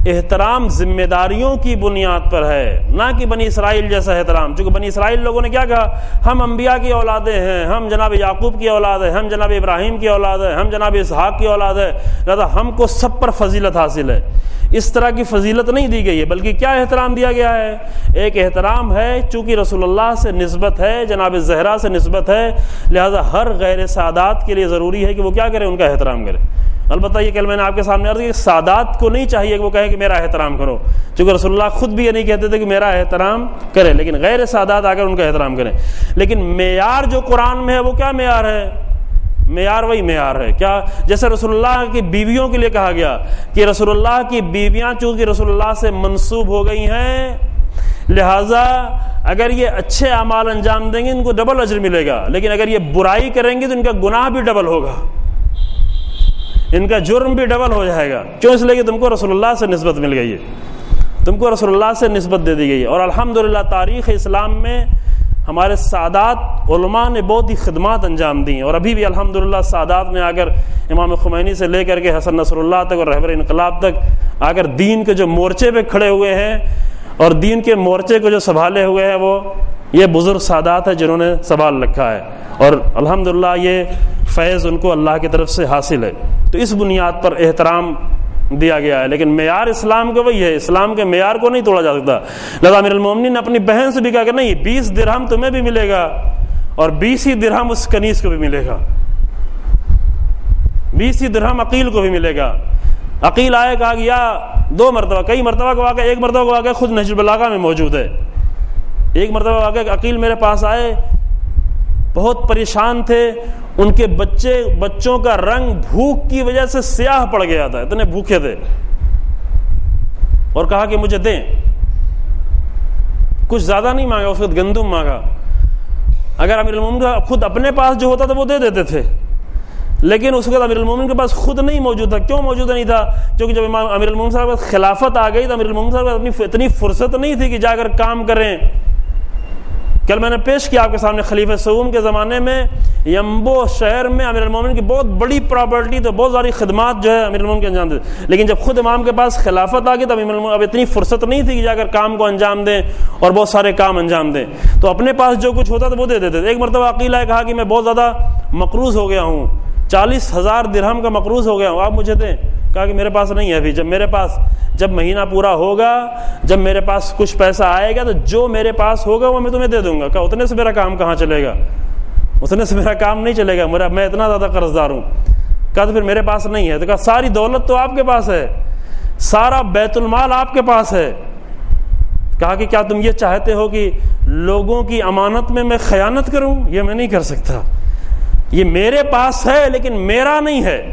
احترام ذمہ داریوں کی بنیاد پر ہے، نہ کہ بنی اسرائیل جیسا احترام. چونکہ بنی اسرائیل لوگوں نے کیا کہا؟ ہم انبیاء کی اولادیں ہیں، ہم جناب یعقوب کی اولاد ہیں، ہم جناب ابراہیم کی اولاد ہیں، ہم جناب اسحاق کی اولاد ہے، لہذا ہم کو سب پر فضیلت حاصل ہے. اس طرح کی فضیلت نہیں دی گئی ہے، بلکہ کیا احترام دیا گیا ہے؟ ایک احترام ہے چونکہ رسول اللہ سے نسبت ہے، جناب زہرا سے نسبت ہے، لہذا ہر غیر سادات کے لیے ضروری ہے کہ وہ کیا کرے؟ ان کا احترام کرے. البتہ یہ کل میں نے آپ کے سامنے عرض کی کہ سادات کو نہیں چاہیے کہ وہ کہے کہ میرا احترام کرو، چونکہ رسول اللہ خود بھی یہ نہیں کہتے تھے کہ میرا احترام کرے، لیکن غیر سادات آ کر ان کا احترام کریں. لیکن معیار جو قرآن میں ہے وہ کیا معیار ہے؟ معیار وہی معیار ہے. کیا؟ جیسے رسول اللہ کی بیویوں کے لیے کہا گیا کہ رسول اللہ کی بیویاں چونکہ رسول اللہ سے منسوب ہو گئی ہیں، لہٰذا اگر یہ اچھے اعمال انجام دیں گے ان کو ڈبل اجر ملے گا، لیکن اگر یہ برائی کریں گے تو ان کا گناہ بھی ڈبل ہوگا، ان کا جرم بھی ڈبل ہو جائے گا. کیوں؟ اس لیے کہ تم کو رسول اللہ سے نسبت مل گئی ہے، تم کو رسول اللہ سے نسبت دے دی گئی ہے. اور الحمدللہ تاریخ اسلام میں ہمارے سادات علماء نے بہت ہی خدمات انجام دی ہیں، اور ابھی بھی الحمدللہ سادات نے آ کر امام خمینی سے لے کر کے حسن نصر اللہ تک اور رہبر انقلاب تک آ کر دین کے جو مورچے پہ کھڑے ہوئے ہیں اور دین کے مورچے کو جو سنبھالے ہوئے ہیں وہ یہ بزرگ سادات ہیں جنہوں نے سنبھال رکھا ہے، اور الحمدللہ یہ فیض ان کو اللہ کی طرف سے حاصل ہے. تو اس بنیاد پر احترام دیا گیا ہے، لیکن معیار اسلام کا وہی ہے، اسلام کے معیار کو نہیں توڑا جا سکتا. لہذا امیر المومنین نے اپنی بہن سے بھی کہا کہ نہیں، 20 درہم تمہیں بھی ملے گا اور 20 ہی درہم اس کنیز کو بھی ملے گا، 20 ہی درہم عقیل کو بھی ملے گا. عقیل آئے، کہا کہ یا 2 مرتبہ، کئی مرتبہ کا واقعہ، ایک مرتبہ کا واقعہ خود نہج البلاغہ میں موجود ہے. ایک مرتبہ واقعہ کہ عقیل میرے پاس آئے، بہت پریشان تھے، ان کے بچوں کا رنگ بھوک کی وجہ سے سیاہ پڑ گیا تھا، اتنے بھوکے تھے، اور کہا کہ مجھے دیں. کچھ زیادہ نہیں مانگا، اس وقت گندم مانگا. اگر امیر المومنین کا خود اپنے پاس جو ہوتا تھا وہ دے دیتے تھے، لیکن اس وقت امیر المومنین کے پاس خود نہیں موجود تھا. کیوں موجود نہیں تھا؟ کیونکہ جب امیر المومنین صاحب کے پاس خلافت آ گئی تو امیر المومنین صاحب کو اتنی فرصت نہیں تھی کہ جا کر کام کریں. کل میں نے پیش کیا آپ کے سامنے، خلیفہ سوم کے زمانے میں یمبو شہر میں امیر المومنین کی بہت بڑی پراپرٹی، تو بہت ساری خدمات جو ہے امیر المومنین کے انجام دے، لیکن جب خود امام کے پاس خلافت آ گئی تو امیر المومنین اب اتنی فرصت نہیں تھی کہ جا کر کام کو انجام دیں اور بہت سارے کام انجام دیں، تو اپنے پاس جو کچھ ہوتا تھا وہ دے دیتے تھے. ایک مرتبہ عقیل ہے، کہا کہ میں بہت زیادہ مقروض ہو گیا ہوں، 40,000 درہم کا مقروض ہو گیا ہوں، آپ مجھے دیں. کہا کہ میرے پاس نہیں ہے ابھی، جب مہینہ پورا ہوگا، جب میرے پاس کچھ پیسہ آئے گا تو جو میرے پاس ہوگا وہ میں تمہیں دے دوں گا. کہا اتنے سے میرا کام کہاں چلے گا، اتنے سے میرا کام نہیں چلے گا، میں اتنا زیادہ قرض دار ہوں. کہا تو پھر میرے پاس نہیں ہے. تو کہا ساری دولت تو آپ کے پاس ہے، سارا بیت المال آپ کے پاس ہے. کہا کہ کیا تم یہ چاہتے ہو کہ لوگوں کی امانت میں خیانت کروں؟ یہ میں نہیں کر سکتا، یہ میرے پاس ہے لیکن میرا نہیں ہے.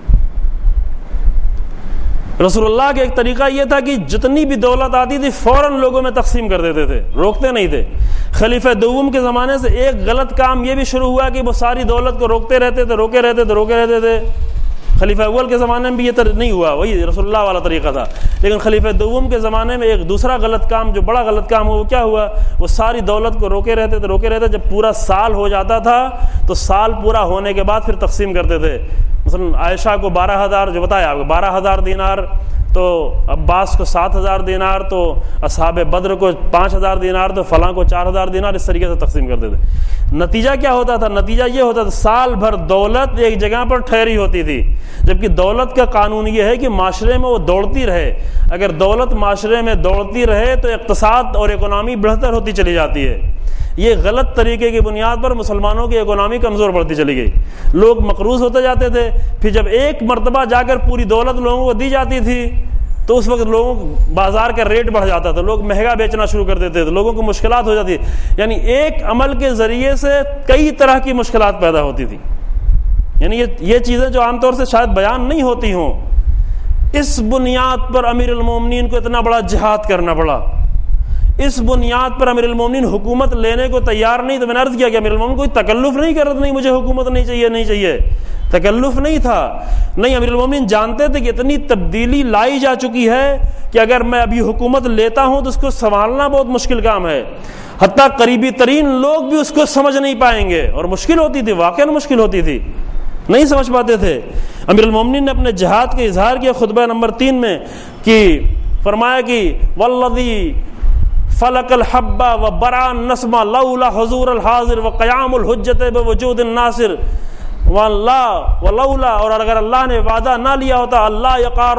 رسول اللہ کا ایک طریقہ یہ تھا کہ جتنی بھی دولت آتی تھی فوراً لوگوں میں تقسیم کر دیتے تھے، روکتے نہیں تھے. خلیفہ دوم کے زمانے سے ایک غلط کام یہ بھی شروع ہوا کہ وہ ساری دولت کو روکتے رہتے تھے. خلیفہ اول کے زمانے میں بھی یہ نہیں ہوا، وہی رسول اللہ والا طریقہ تھا. لیکن خلیفہ دوم کے زمانے میں ایک دوسرا غلط کام، جو بڑا غلط کام ہوا، وہ کیا ہوا؟ وہ ساری دولت کو روکے رہتے. جب پورا سال ہو جاتا تھا تو سال پورا ہونے کے بعد پھر تقسیم کرتے تھے. مثلا عائشہ کو 12,000 جو بتایا آپ کو 12,000 دینار، تو عباس کو 7,000 دینار، تو اصحاب بدر کو 5,000 دینار، تو فلاں کو 4,000 دینار، اس طریقے سے تقسیم کرتے تھے. نتیجہ کیا ہوتا تھا؟ نتیجہ یہ ہوتا تھا سال بھر دولت ایک جگہ پر ٹھہری ہوتی تھی، جبکہ دولت کا قانون یہ ہے کہ معاشرے میں وہ دوڑتی رہے. اگر دولت معاشرے میں دوڑتی رہے تو اقتصاد اور اکانومی بہتر ہوتی چلی جاتی ہے. یہ غلط طریقے کی بنیاد پر مسلمانوں کی اکانومی کمزور پڑتی چلی گئی، لوگ مقروض ہوتے جاتے تھے. پھر جب ایک مرتبہ جا کر پوری دولت لوگوں کو دی جاتی تھی تو اس وقت لوگوں بازار کا ریٹ بڑھ جاتا تھا، لوگ مہنگا بیچنا شروع کر دیتے تھے، لوگوں کو مشکلات ہو جاتی. یعنی ایک عمل کے ذریعے سے کئی طرح کی مشکلات پیدا ہوتی تھی. یعنی یہ چیزیں جو عام طور سے شاید بیان نہیں ہوتی ہوں، اس بنیاد پر امیر المومنین کو اتنا بڑا جہاد کرنا پڑا. اس بنیاد پر امیر المومنین حکومت لینے کو تیار نہیں. تو میں نے عرض کیا کہ امیر المومنین کوئی تکلف نہیں کرتا، نہیں مجھے حکومت نہیں چاہیے، تکلف نہیں تھا. نہیں، امیر المومنین جانتے تھے کہ اتنی تبدیلی لائی جا چکی ہے کہ اگر میں ابھی حکومت لیتا ہوں تو اس کو سنبھالنا بہت مشکل کام ہے. حتیٰ قریبی ترین لوگ بھی اس کو سمجھ نہیں پائیں گے، اور مشکل ہوتی تھی، واقعاً مشکل ہوتی تھی، نہیں سمجھ پاتے تھے. امیر المومنین نے اپنے جہاد کے اظہار کیا خطبہ نمبر 3 میں کہ فرمایا کہ والذی فلق الحب و برا النسم لولا حضور الحاضر و قیام الحجت بوجود الناصر ولولا، اور اگر اللہ نے وعدہ نہ لیا ہوتا اللہ یقار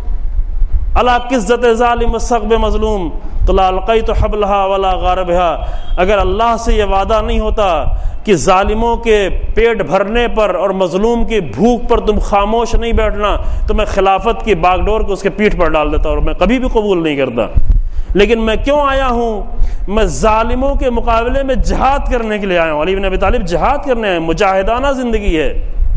علی قزت ظالم الثقب مظلوم تو لا القیت حبلها ولا غاربها، اگر اللہ سے یہ وعدہ نہیں ہوتا کہ ظالموں کے پیٹ بھرنے پر اور مظلوم کی بھوک پر تم خاموش نہیں بیٹھنا تو میں خلافت کی باغ ڈور کو اس کے پیٹھ پر ڈال دیتا اور میں کبھی بھی قبول نہیں کرتا. لیکن میں کیوں آیا ہوں؟ میں ظالموں کے مقابلے میں جہاد کرنے کے لیے آیا ہوں. علی بن ابی طالب جہاد کرنے آئے، مجاہدانہ زندگی ہے.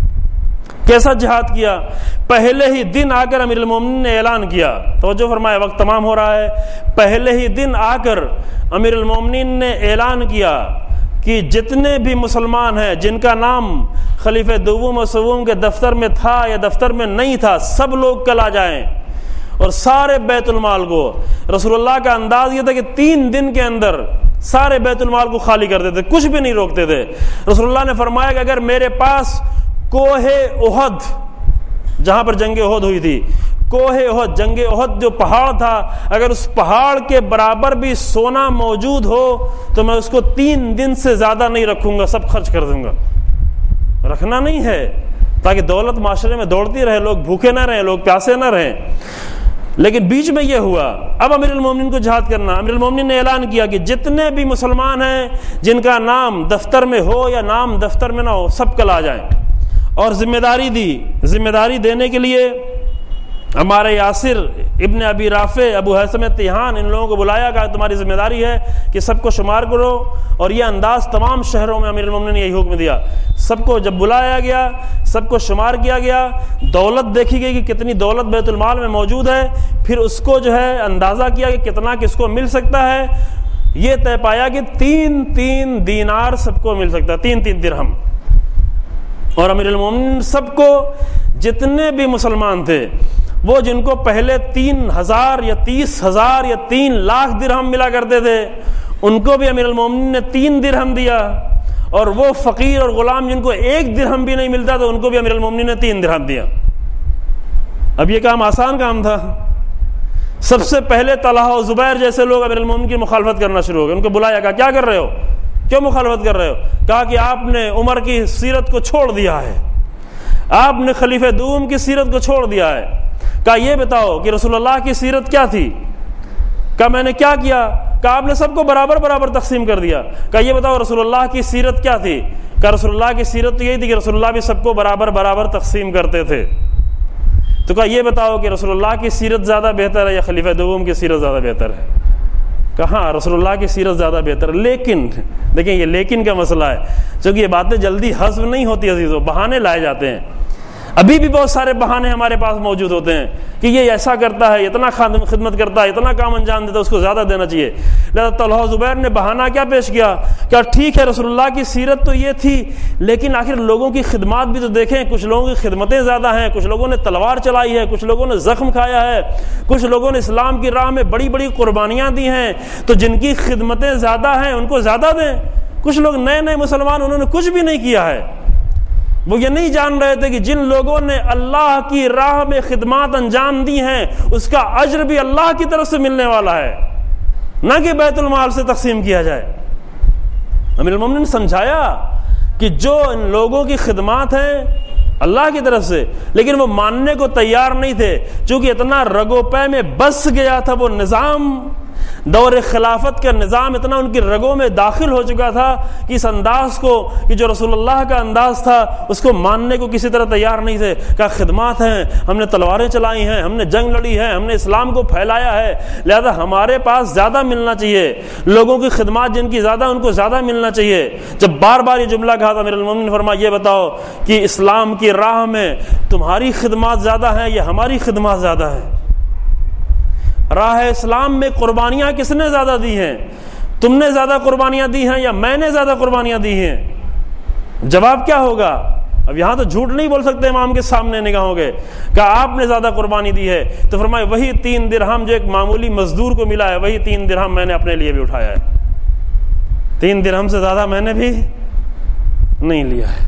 کیسا جہاد کیا؟ پہلے ہی دن آ کر امیر المومنین نے اعلان کیا، توجہ فرمائے وقت تمام ہو رہا ہے. پہلے ہی دن آ کر امیر المومنین نے اعلان کیا کہ جتنے بھی مسلمان ہیں جن کا نام خلیفہ دوم و سوم کے دفتر میں تھا یا دفتر میں نہیں تھا، سب لوگ کل آ جائیں اور سارے بیت المال کو. رسول اللہ کا انداز یہ تھا کہ 3 دن کے اندر سارے بیت المال کو خالی کر دیتے، کچھ بھی نہیں روکتے تھے. رسول اللہ نے فرمایا کہ اگر میرے پاس کوہ احد، جہاں پر جنگ احد ہوئی تھی، کوہ احد، جنگ احد جو پہاڑ تھا، اگر اس پہاڑ کے برابر بھی سونا موجود ہو تو میں اس کو 3 دن سے زیادہ نہیں رکھوں گا، سب خرچ کر دوں گا. رکھنا نہیں ہے تاکہ دولت معاشرے میں دوڑتی رہے، لوگ بھوکے نہ رہیں، لوگ پیاسے نہ رہیں. لیکن بیچ میں یہ ہوا، اب امیر المومنین کو جہاد کرنا. امیر المومنین نے اعلان کیا کہ جتنے بھی مسلمان ہیں جن کا نام دفتر میں ہو یا نام دفتر میں نہ ہو، سب کل آ جائیں. اور ذمہ داری دی. ذمہ داری دینے کے لیے ہمارے یاسر ابن ابی رافع، ابو حیثم تیہان، ان لوگوں کو بلایا گیا. تمہاری ذمہ داری ہے کہ سب کو شمار کرو. اور یہ انداز تمام شہروں میں امیر المومنین نے یہی حکم دیا. سب کو جب بلایا گیا، سب کو شمار کیا گیا، دولت دیکھی گئی کہ کتنی دولت بیت المال میں موجود ہے، پھر اس کو جو ہے اندازہ کیا کہ کتنا کس کو مل سکتا ہے. یہ طے پایا کہ 3 دینار سب کو مل سکتا ہے، 3 درہم. اور امیر المومنین سب کو، جتنے بھی مسلمان تھے، وہ جن کو پہلے 3,000 یا 30,000 یا 3 لاکھ درہم ملا کرتے تھے، ان کو بھی امیر المومنین نے 3 درہم دیا. اور وہ فقیر اور غلام جن کو 1 درہم بھی نہیں ملتا تو ان کو بھی امیر المومنین نے 3 درہم دیا. اب یہ کام آسان کام تھا. سب سے پہلے طلحہ و زبیر جیسے لوگ امیر المومنین کی مخالفت کرنا شروع ہو گئے. ان کو بلایا، کہا کیا کر رہے ہو، کیوں مخالفت کر رہے ہو؟ کہا کہ آپ نے عمر کی سیرت کو چھوڑ دیا ہے، آپ نے خلیفہ دوم کی سیرت کو چھوڑ دیا ہے. کہا یہ بتاؤ کہ رسول اللہ کی سیرت کیا تھی؟ کہا میں نے کیا کیا؟ کہا آپ نے سب کو برابر برابر تقسیم کر دیا. کہا یہ بتاؤ رسول اللہ کی سیرت کیا تھی؟ کہا رسول اللہ کی سیرت تو یہی تھی کہ رسول اللہ بھی سب کو برابر برابر تقسیم کرتے تھے. تو کہا یہ بتاؤ کہ رسول اللہ کی سیرت زیادہ بہتر ہے یا خلیفہ دوم کی سیرت زیادہ بہتر ہے؟ کہاں رسول اللہ کی سیرت زیادہ بہتر ہے. لیکن دیکھیں یہ لیکن کا مسئلہ ہے، چونکہ یہ باتیں جلدی حذف نہیں ہوتی عزیزوں، بہانے لائے جاتے ہیں. ابھی بھی بہت سارے بہانے ہمارے پاس موجود ہوتے ہیں کہ یہ ایسا کرتا ہے، اتنا خدمت کرتا ہے، اتنا کام انجام دیتا ہے، اس کو زیادہ دینا چاہیے. لہذا طلحہ زبیر نے بہانہ کیا پیش کیا کہ ٹھیک ہے رسول اللہ کی سیرت تو یہ تھی، لیکن آخر لوگوں کی خدمات بھی تو دیکھیں. کچھ لوگوں کی خدمتیں زیادہ ہیں، کچھ لوگوں نے تلوار چلائی ہے، کچھ لوگوں نے زخم کھایا ہے، کچھ لوگوں نے اسلام کی راہ میں بڑی بڑی قربانیاں دی ہیں. تو جن کی خدمتیں زیادہ ہیں ان کو زیادہ دیں. کچھ لوگ نئے مسلمان، انہوں نے کچھ بھی نہیں کیا ہے، وہ یہ نہیں جان رہے تھے کہ جن لوگوں نے اللہ کی راہ میں خدمات انجام دی ہیں اس کا اجر بھی اللہ کی طرف سے ملنے والا ہے، نہ کہ بیت المال سے تقسیم کیا جائے. امیر المومنین نے سمجھایا کہ جو ان لوگوں کی خدمات ہیں اللہ کی طرف سے، لیکن وہ ماننے کو تیار نہیں تھے. چونکہ اتنا رگو پے میں بس گیا تھا وہ نظام، دور خلافت کا نظام اتنا ان کی رگوں میں داخل ہو چکا تھا کہ اس انداز کو، کہ جو رسول اللہ کا انداز تھا، اس کو ماننے کو کسی طرح تیار نہیں تھے. کہا خدمات ہیں، ہم نے تلواریں چلائی ہیں، ہم نے جنگ لڑی ہے، ہم نے اسلام کو پھیلایا ہے، لہذا ہمارے پاس زیادہ ملنا چاہیے. لوگوں کی خدمات جن کی زیادہ، ان کو زیادہ ملنا چاہیے. جب بار بار یہ جملہ کہا تھا امیر المومنین نے فرمایا یہ بتاؤ کہ اسلام کی راہ میں تمہاری خدمات زیادہ ہیں یا ہماری خدمات زیادہ ہیں؟ راہ اسلام میں قربانیاں کس نے زیادہ دی ہیں؟ تم نے زیادہ قربانیاں دی ہیں یا میں نے زیادہ قربانیاں دی ہیں؟ جواب کیا ہوگا؟ اب یہاں تو جھوٹ نہیں بول سکتے امام کے سامنے نگاہوں گے. کہا آپ نے زیادہ قربانی دی ہے. تو فرمایا وہی 3 درہم جو ایک معمولی مزدور کو ملا ہے، وہی 3 درہم میں نے اپنے لیے بھی اٹھایا ہے. 3 درہم سے زیادہ میں نے بھی نہیں لیا ہے.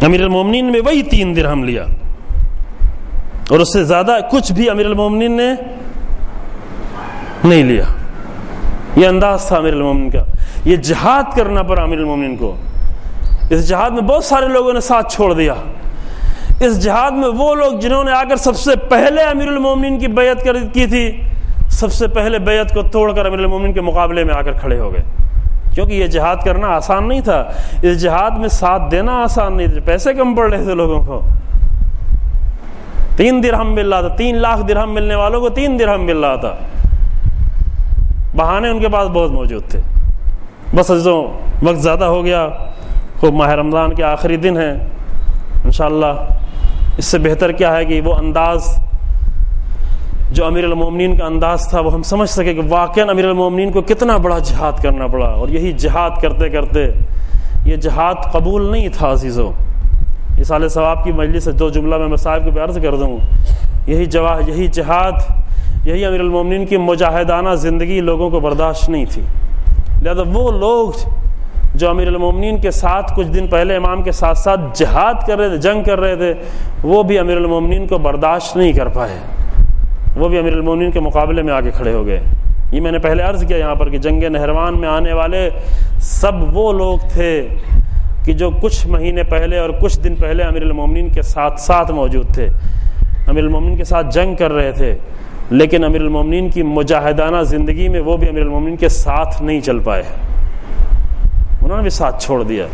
امیر المومنین نے وہی 3 درہم لیا اور اس سے زیادہ کچھ بھی امیر المومنین نے نہیں لیا. یہ انداز تھا امیر المومنین کا. یہ جہاد کرنا پڑا امیر المومنین کو. اس جہاد میں بہت سارے لوگوں نے ساتھ چھوڑ دیا. اس جہاد میں وہ لوگ جنہوں نے آ کر سب سے پہلے امیر المومنین کی بیعت کی تھی، سب سے پہلے بیعت کو توڑ کر امیر المومنین کے مقابلے میں آ کر کھڑے ہو گئے. کیونکہ یہ جہاد کرنا آسان نہیں تھا. اس جہاد میں ساتھ دینا آسان نہیں تھا. پیسے کم پڑ رہے تھے لوگوں کو. 3 درہم مل رہا تھا. 3 لاکھ درہم ملنے والوں کو 3 درہم مل رہا تھا. بہانے ان کے پاس بہت موجود تھے. بس عزیزوں وقت زیادہ ہو گیا. خوب ماہ رمضان کے آخری دن ہیں. انشاءاللہ اس سے بہتر کیا ہے کہ وہ انداز جو امیر المومنین کا انداز تھا وہ ہم سمجھ سکے کہ واقعاً امیر المومنین کو کتنا بڑا جہاد کرنا پڑا. اور یہی جہاد کرتے کرتے یہ جہاد قبول نہیں تھا. عزیزوں اس سال ثواب کی مجلس سے 2 جملہ میں صاحب کو عرض کر دوں. یہی جہاد، یہی امیر المومنین کی مجاہدانہ زندگی لوگوں کو برداشت نہیں تھی. لہذا وہ لوگ جو امیر المومنین کے ساتھ کچھ دن پہلے امام کے ساتھ ساتھ جہاد کر رہے تھے، جنگ کر رہے تھے، وہ بھی امیر المومنین کو برداشت نہیں کر پائے. وہ بھی امیر المومنین کے مقابلے میں آگے کھڑے ہو گئے. یہ میں نے پہلے عرض کیا یہاں پر کہ جنگ نہروان میں آنے والے سب وہ لوگ تھے کہ جو کچھ مہینے پہلے اور کچھ دن پہلے امیر المومنین کے ساتھ موجود تھے، امیر المومنین کے ساتھ جنگ کر رہے تھے. لیکن امیر المومنین کی مجاہدانہ زندگی میں وہ بھی امیر المومنین کے ساتھ نہیں چل پائے. انہوں نے بھی ساتھ چھوڑ دیا.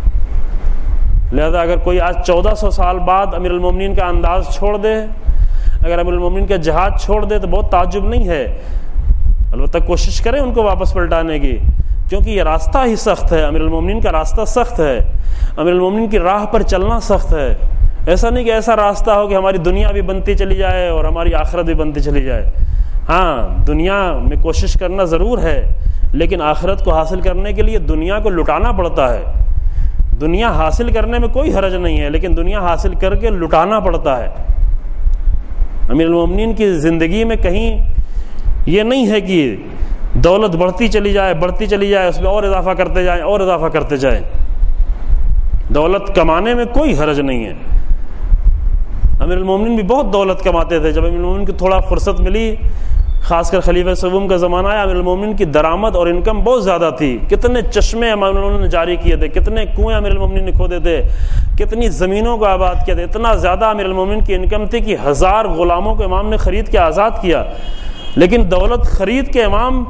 لہذا اگر کوئی آج 1400 سال بعد امیر المومنین کا انداز چھوڑ دے، اگر امیر المومنین کا جہاد چھوڑ دے تو بہت تعجب نہیں ہے. البتہ کوشش کریں ان کو واپس پلٹانے کی، کیونکہ یہ راستہ ہی سخت ہے. امیر المومنین کا راستہ سخت ہے. امیر المومنین کی راہ پر چلنا سخت ہے. ایسا نہیں کہ ایسا راستہ ہو کہ ہماری دنیا بھی بنتی چلی جائے اور ہماری آخرت بھی بنتی چلی جائے. ہاں دنیا میں کوشش کرنا ضرور ہے، لیکن آخرت کو حاصل کرنے کے لیے دنیا کو لٹانا پڑتا ہے. دنیا حاصل کرنے میں کوئی حرج نہیں ہے، لیکن دنیا حاصل کر کے لٹانا پڑتا ہے. امیر المومنین کی زندگی میں کہیں یہ نہیں ہے کہ دولت بڑھتی چلی جائے، اس میں اور اضافہ کرتے جائیں. دولت کمانے میں کوئی حرج نہیں ہے. امیر المومنین بھی بہت دولت کماتے تھے. جب امیر المومنین کو تھوڑا فرصت ملی، خاص کر خلیفہ سوم کا زمانہ آیا، امیر المومنین کی درآمد اور انکم بہت زیادہ تھی. کتنے چشمے امیر المومنین نے جاری کیے تھے، کتنے کنویں امیر المومنین نے کھودے تھے، کتنی زمینوں کو آباد کیا تھا. اتنا زیادہ امیر المومنین کی انکم تھی کہ 1000 غلاموں کو امام نے خرید کے آزاد کیا. لیکن دولت خرید کے امام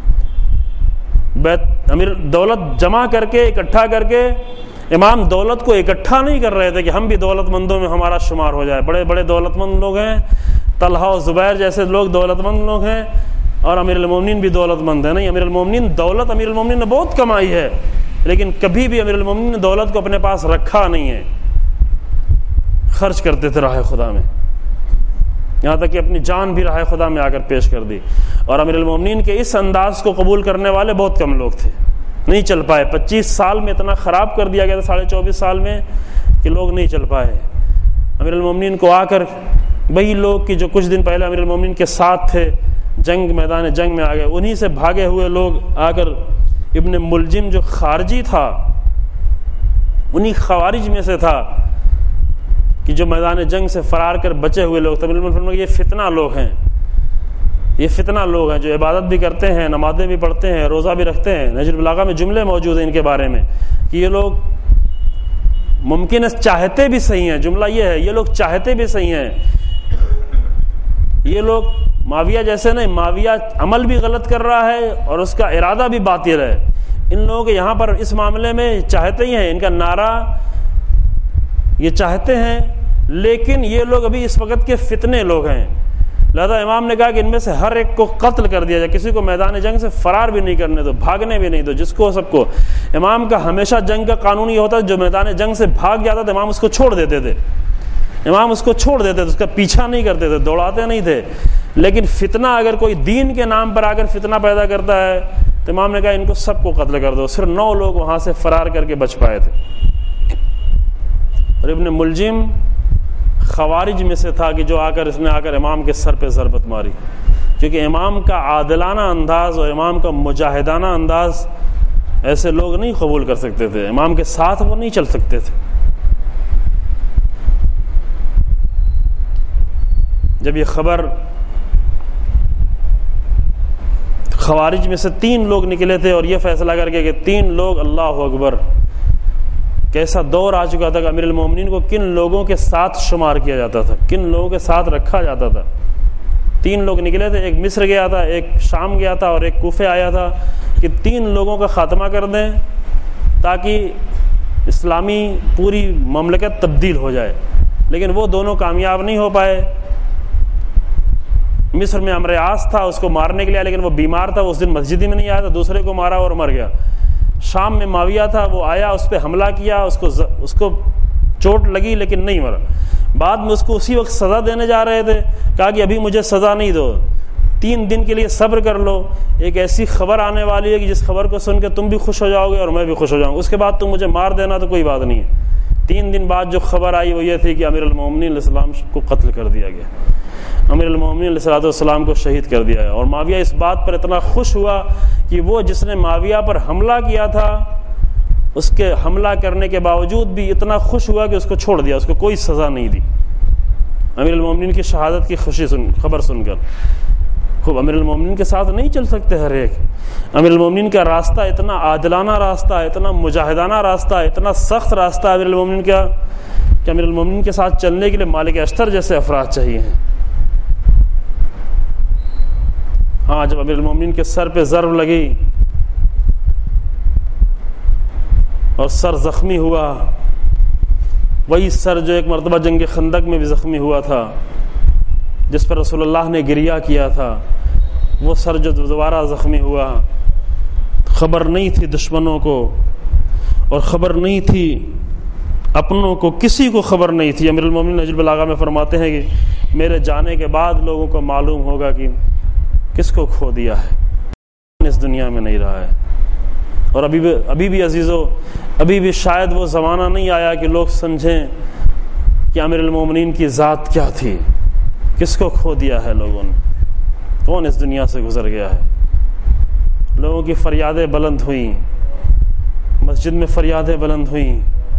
دولت جمع کر کے اکٹھا کر کے امام دولت کو اکٹھا نہیں کر رہے تھے کہ ہم بھی دولت مندوں میں ہمارا شمار ہو جائے. بڑے بڑے دولت مند لوگ ہیں، طلحہ و زبیر جیسے لوگ دولت مند لوگ ہیں، اور امیر المومنین بھی دولت مند ہیں. نہیں، امیر المومنین نے بہت کمائی ہے، لیکن کبھی بھی امیر المومنین نے دولت کو اپنے پاس رکھا نہیں ہے. خرچ کرتے تھے راہ خدا میں، یہاں تک کہ اپنی جان بھی راہ خدا میں آ کر پیش کر دی. اور امیر المومنین کے اس انداز کو قبول کرنے والے بہت کم لوگ تھے. نہیں چل پائے. 25 سال میں اتنا خراب کر دیا گیا تھا، 24.5 سال میں، کہ لوگ نہیں چل پائے. امیر المومنین کو آ کر وہی لوگ کہ جو کچھ دن پہلے امیر المومنین کے ساتھ تھے، میدان جنگ میں آ گئے. انہی سے بھاگے ہوئے لوگ آ کر ابن ملجم جو خارجی تھا، انہی خوارج میں سے تھا کہ جو میدان جنگ سے فرار کر بچے ہوئے لوگ تھے. یہ فتنہ لوگ ہیں جو عبادت بھی کرتے ہیں، نمازیں بھی پڑھتے ہیں، روزہ بھی رکھتے ہیں. نہج البلاغہ میں جملے موجود ہیں ان کے بارے میں کہ یہ لوگ ممکن ہے چاہتے بھی صحیح ہیں. جملہ یہ ہے، یہ لوگ چاہتے بھی صحیح ہیں. یہ لوگ معاویہ جیسے نہیں، معاویہ عمل بھی غلط کر رہا ہے اور اس کا ارادہ بھی باطل ہے. ان لوگوں کے یہاں پر اس معاملے میں چاہتے ہی ہیں. ان کا نعرہ یہ چاہتے ہیں، لیکن یہ لوگ ابھی اس وقت کے فتنے لوگ ہیں. لہذا امام نے کہا کہ ان میں سے ہر ایک کو قتل کر دیا جائے. کسی کو میدان جنگ سے فرار بھی نہیں کرنے دو، بھاگنے بھی نہیں دو. جس کو سب کو. امام کا ہمیشہ جنگ کا قانون یہ ہوتا ہے، جو میدان جنگ سے بھاگ جاتا تھا امام اس کو چھوڑ دیتے تھے. اس کا پیچھا نہیں کرتے تھے، دوڑاتے نہیں تھے. لیکن فتنہ اگر کوئی دین کے نام پر آ کر فتنہ پیدا کرتا ہے تو امام نے کہا ان کو سب کو قتل کر دو. صرف 9 لوگ وہاں سے فرار کر کے بچ پائے تھے. اور ابن ملجم خوارج میں سے تھا کہ جو اس نے آ کر امام کے سر پہ ضربت ماری. کیونکہ امام کا عادلانہ انداز اور امام کا مجاہدانہ انداز ایسے لوگ نہیں قبول کر سکتے تھے. امام کے ساتھ وہ نہیں چل سکتے تھے. جب یہ خبر خوارج میں سے 3 لوگ نکلے تھے اور یہ فیصلہ کر کے کہ 3 لوگ، اللہ اکبر، کیسا دور آ چکا تھا کہ امیر المومنین کو کن لوگوں کے ساتھ شمار کیا جاتا تھا، کن لوگوں کے ساتھ رکھا جاتا تھا۔ 3 لوگ نکلے تھے، ایک مصر گیا تھا، ایک شام گیا تھا اور ایک کوفے آیا تھا کہ 3 لوگوں کا خاتمہ کر دیں تاکہ اسلامی پوری مملکت تبدیل ہو جائے، لیکن وہ دونوں کامیاب نہیں ہو پائے۔ مصر میں عمرو عاص تھا، اس کو مارنے کے لیے، لیکن وہ بیمار تھا، اس دن مسجد ہی میں نہیں آیا تھا، دوسرے کو مارا اور مر گیا۔ شام میں معاویہ تھا، وہ آیا، اس پہ حملہ کیا، اس کو چوٹ لگی لیکن نہیں مرا۔ بعد میں اس کو اسی وقت سزا دینے جا رہے تھے، کہا کہ ابھی مجھے سزا نہیں دو، 3 دن کے لیے صبر کر لو، ایک ایسی خبر آنے والی ہے کہ جس خبر کو سن کے تم بھی خوش ہو جاؤ گے اور میں بھی خوش ہو جاؤں گا، اس کے بعد تم مجھے مار دینا تو کوئی بات نہیں ہے۔ 3 دن بعد جو خبر آئی وہ یہ تھی کہ امیر المومنین علیہ السلام کو قتل کر دیا گیا، امیر المومنین علیہ السلام کو شہید کر دیا گیا۔ اور معاویہ اس بات پر اتنا خوش ہوا کہ وہ جس نے معاویہ پر حملہ کیا تھا، اس کے حملہ کرنے کے باوجود بھی اتنا خوش ہوا کہ اس کو چھوڑ دیا، اس کو کوئی سزا نہیں دی، امیر المومنین کی شہادت کی خبر سن کر۔ خوب امیر المومنین کے ساتھ نہیں چل سکتے ہر ایک، امیر المومنین کا راستہ اتنا عادلانہ راستہ ہے، اتنا مجاہدانہ راستہ ہے، اتنا سخت راستہ ہے امیر المومنین کا کہ امیر المومنین کے ساتھ چلنے کے لیے مالک اشتر جیسے افراد چاہیے ہیں۔ ہاں، جب امیر المومنین کے سر پہ ضرب لگی اور سر زخمی ہوا، وہی سر جو ایک مرتبہ جنگ خندق میں بھی زخمی ہوا تھا، جس پر رسول اللہ نے گریہ کیا تھا، وہ سر جو دوبارہ زخمی ہوا، خبر نہیں تھی دشمنوں کو اور خبر نہیں تھی اپنوں کو، کسی کو خبر نہیں تھی۔ امیر المومنین نہج البلاغہ میں فرماتے ہیں کہ میرے جانے کے بعد لوگوں کو معلوم ہوگا کہ کس کو کھو دیا ہے، اس دنیا میں نہیں رہا ہے۔ اور ابھی بھی عزیزو، ابھی بھی شاید وہ زمانہ نہیں آیا کہ لوگ سمجھیں کہ امیر المومنین کی ذات کیا تھی، کس کو کھو دیا ہے لوگوں نے، کون اس دنیا سے گزر گیا ہے۔ لوگوں کی فریادیں بلند ہوئیں، مسجد میں فریادیں بلند ہوئیں،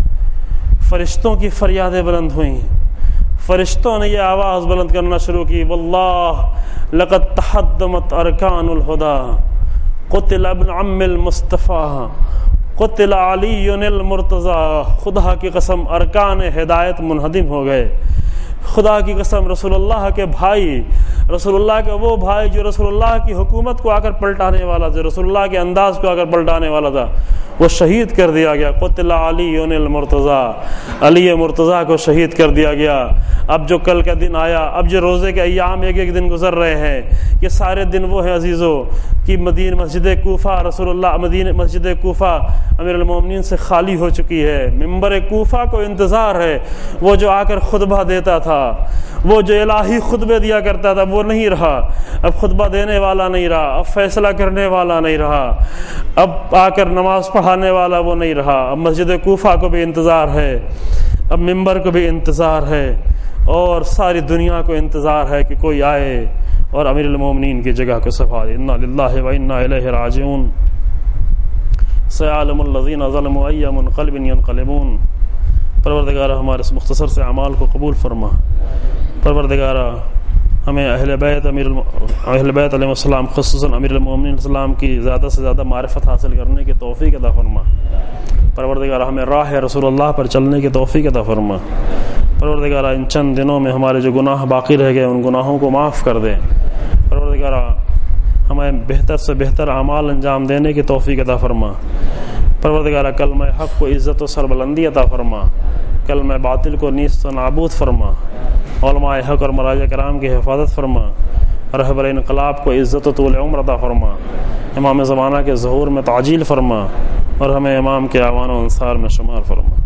فرشتوں کی فریادیں بلند ہوئیں، فرشتوں نے یہ آواز بلند کرنا شروع کی، واللہ لقد تحدمت ارکان الہدی، قتل ابن عم المصطفیٰ، قتل علی المرتضیٰ۔ خدا کی قسم ارکان ہدایت منہدم ہو گئے، خدا کی قسم رسول اللہ کے بھائی، رسول اللہ کا وہ بھائی جو رسول اللہ کی حکومت کو آ کر پلٹانے والا تھا، رسول اللہ کے انداز کو آ کر پلٹانے والا تھا، وہ شہید کر دیا گیا۔ قتل علی المرتضیٰ، علی مرتضیٰ کو شہید کر دیا گیا۔ اب جو کل کا دن آیا، اب جو روزے کے ایام ایک ایک دن گزر رہے ہیں، یہ سارے دن وہ ہیں عزیزو کہ مدینہ مسجد کوفہ، رسول اللہ مدینہ مسجد کوفہ امیر المومنین سے خالی ہو چکی ہے، ممبر کوفہ کو انتظار ہے، وہ جو آ کر خطبہ دیتا تھا، وہ جو الہی خطبے دیا کرتا تھا، وہ نہیں رہا، اب خطبہ دینے والا نہیں رہا، اب فیصلہ کرنے والا نہیں رہا، اب آ کر نماز پڑھانے والا وہ نہیں رہا، اب مسجد کوفہ کو بھی انتظار ہے، اب ممبر کو بھی انتظار ہے، اور ساری دنیا کو انتظار ہے کہ کوئی آئے اور امیر المومنین کی جگہ کو صفا دے۔ انا للہ و انا الیہ راجعون، سیعلم الذین ظلموا ای منقلب ینقلبون۔ پروردگارہ ہمارے اس مختصر سے اعمال کو قبول فرما، پروردگارہ ہمیں اہل بیت علیہ السلام، خصوصاً امیر المومنین علیہ السلام کی زیادہ سے زیادہ معرفت حاصل کرنے کی توفیق عطا فرما، پروردگارہ ہمیں راہ رسول اللہ پر چلنے کی توفیق عطا فرما، پروردگارہ ان چند دنوں میں ہمارے جو گناہ باقی رہ گئے ان گناہوں کو معاف کر دے، پروردگارہ ہمیں بہتر سے بہتر اعمال انجام دینے کی توفیق عطا فرما، پروردگارہ کلمہ حق کو عزت و سربلندی عطا فرما، کلمہ باطل کو نیست و نابود فرما، علماء حق اور مراجع کرام کی حفاظت فرما، رہبر انقلاب کو عزت و طول عمر عطا فرما، امام زمانہ کے ظہور میں تعجیل فرما، اور ہمیں امام کے اعوان و انصار میں شمار فرما۔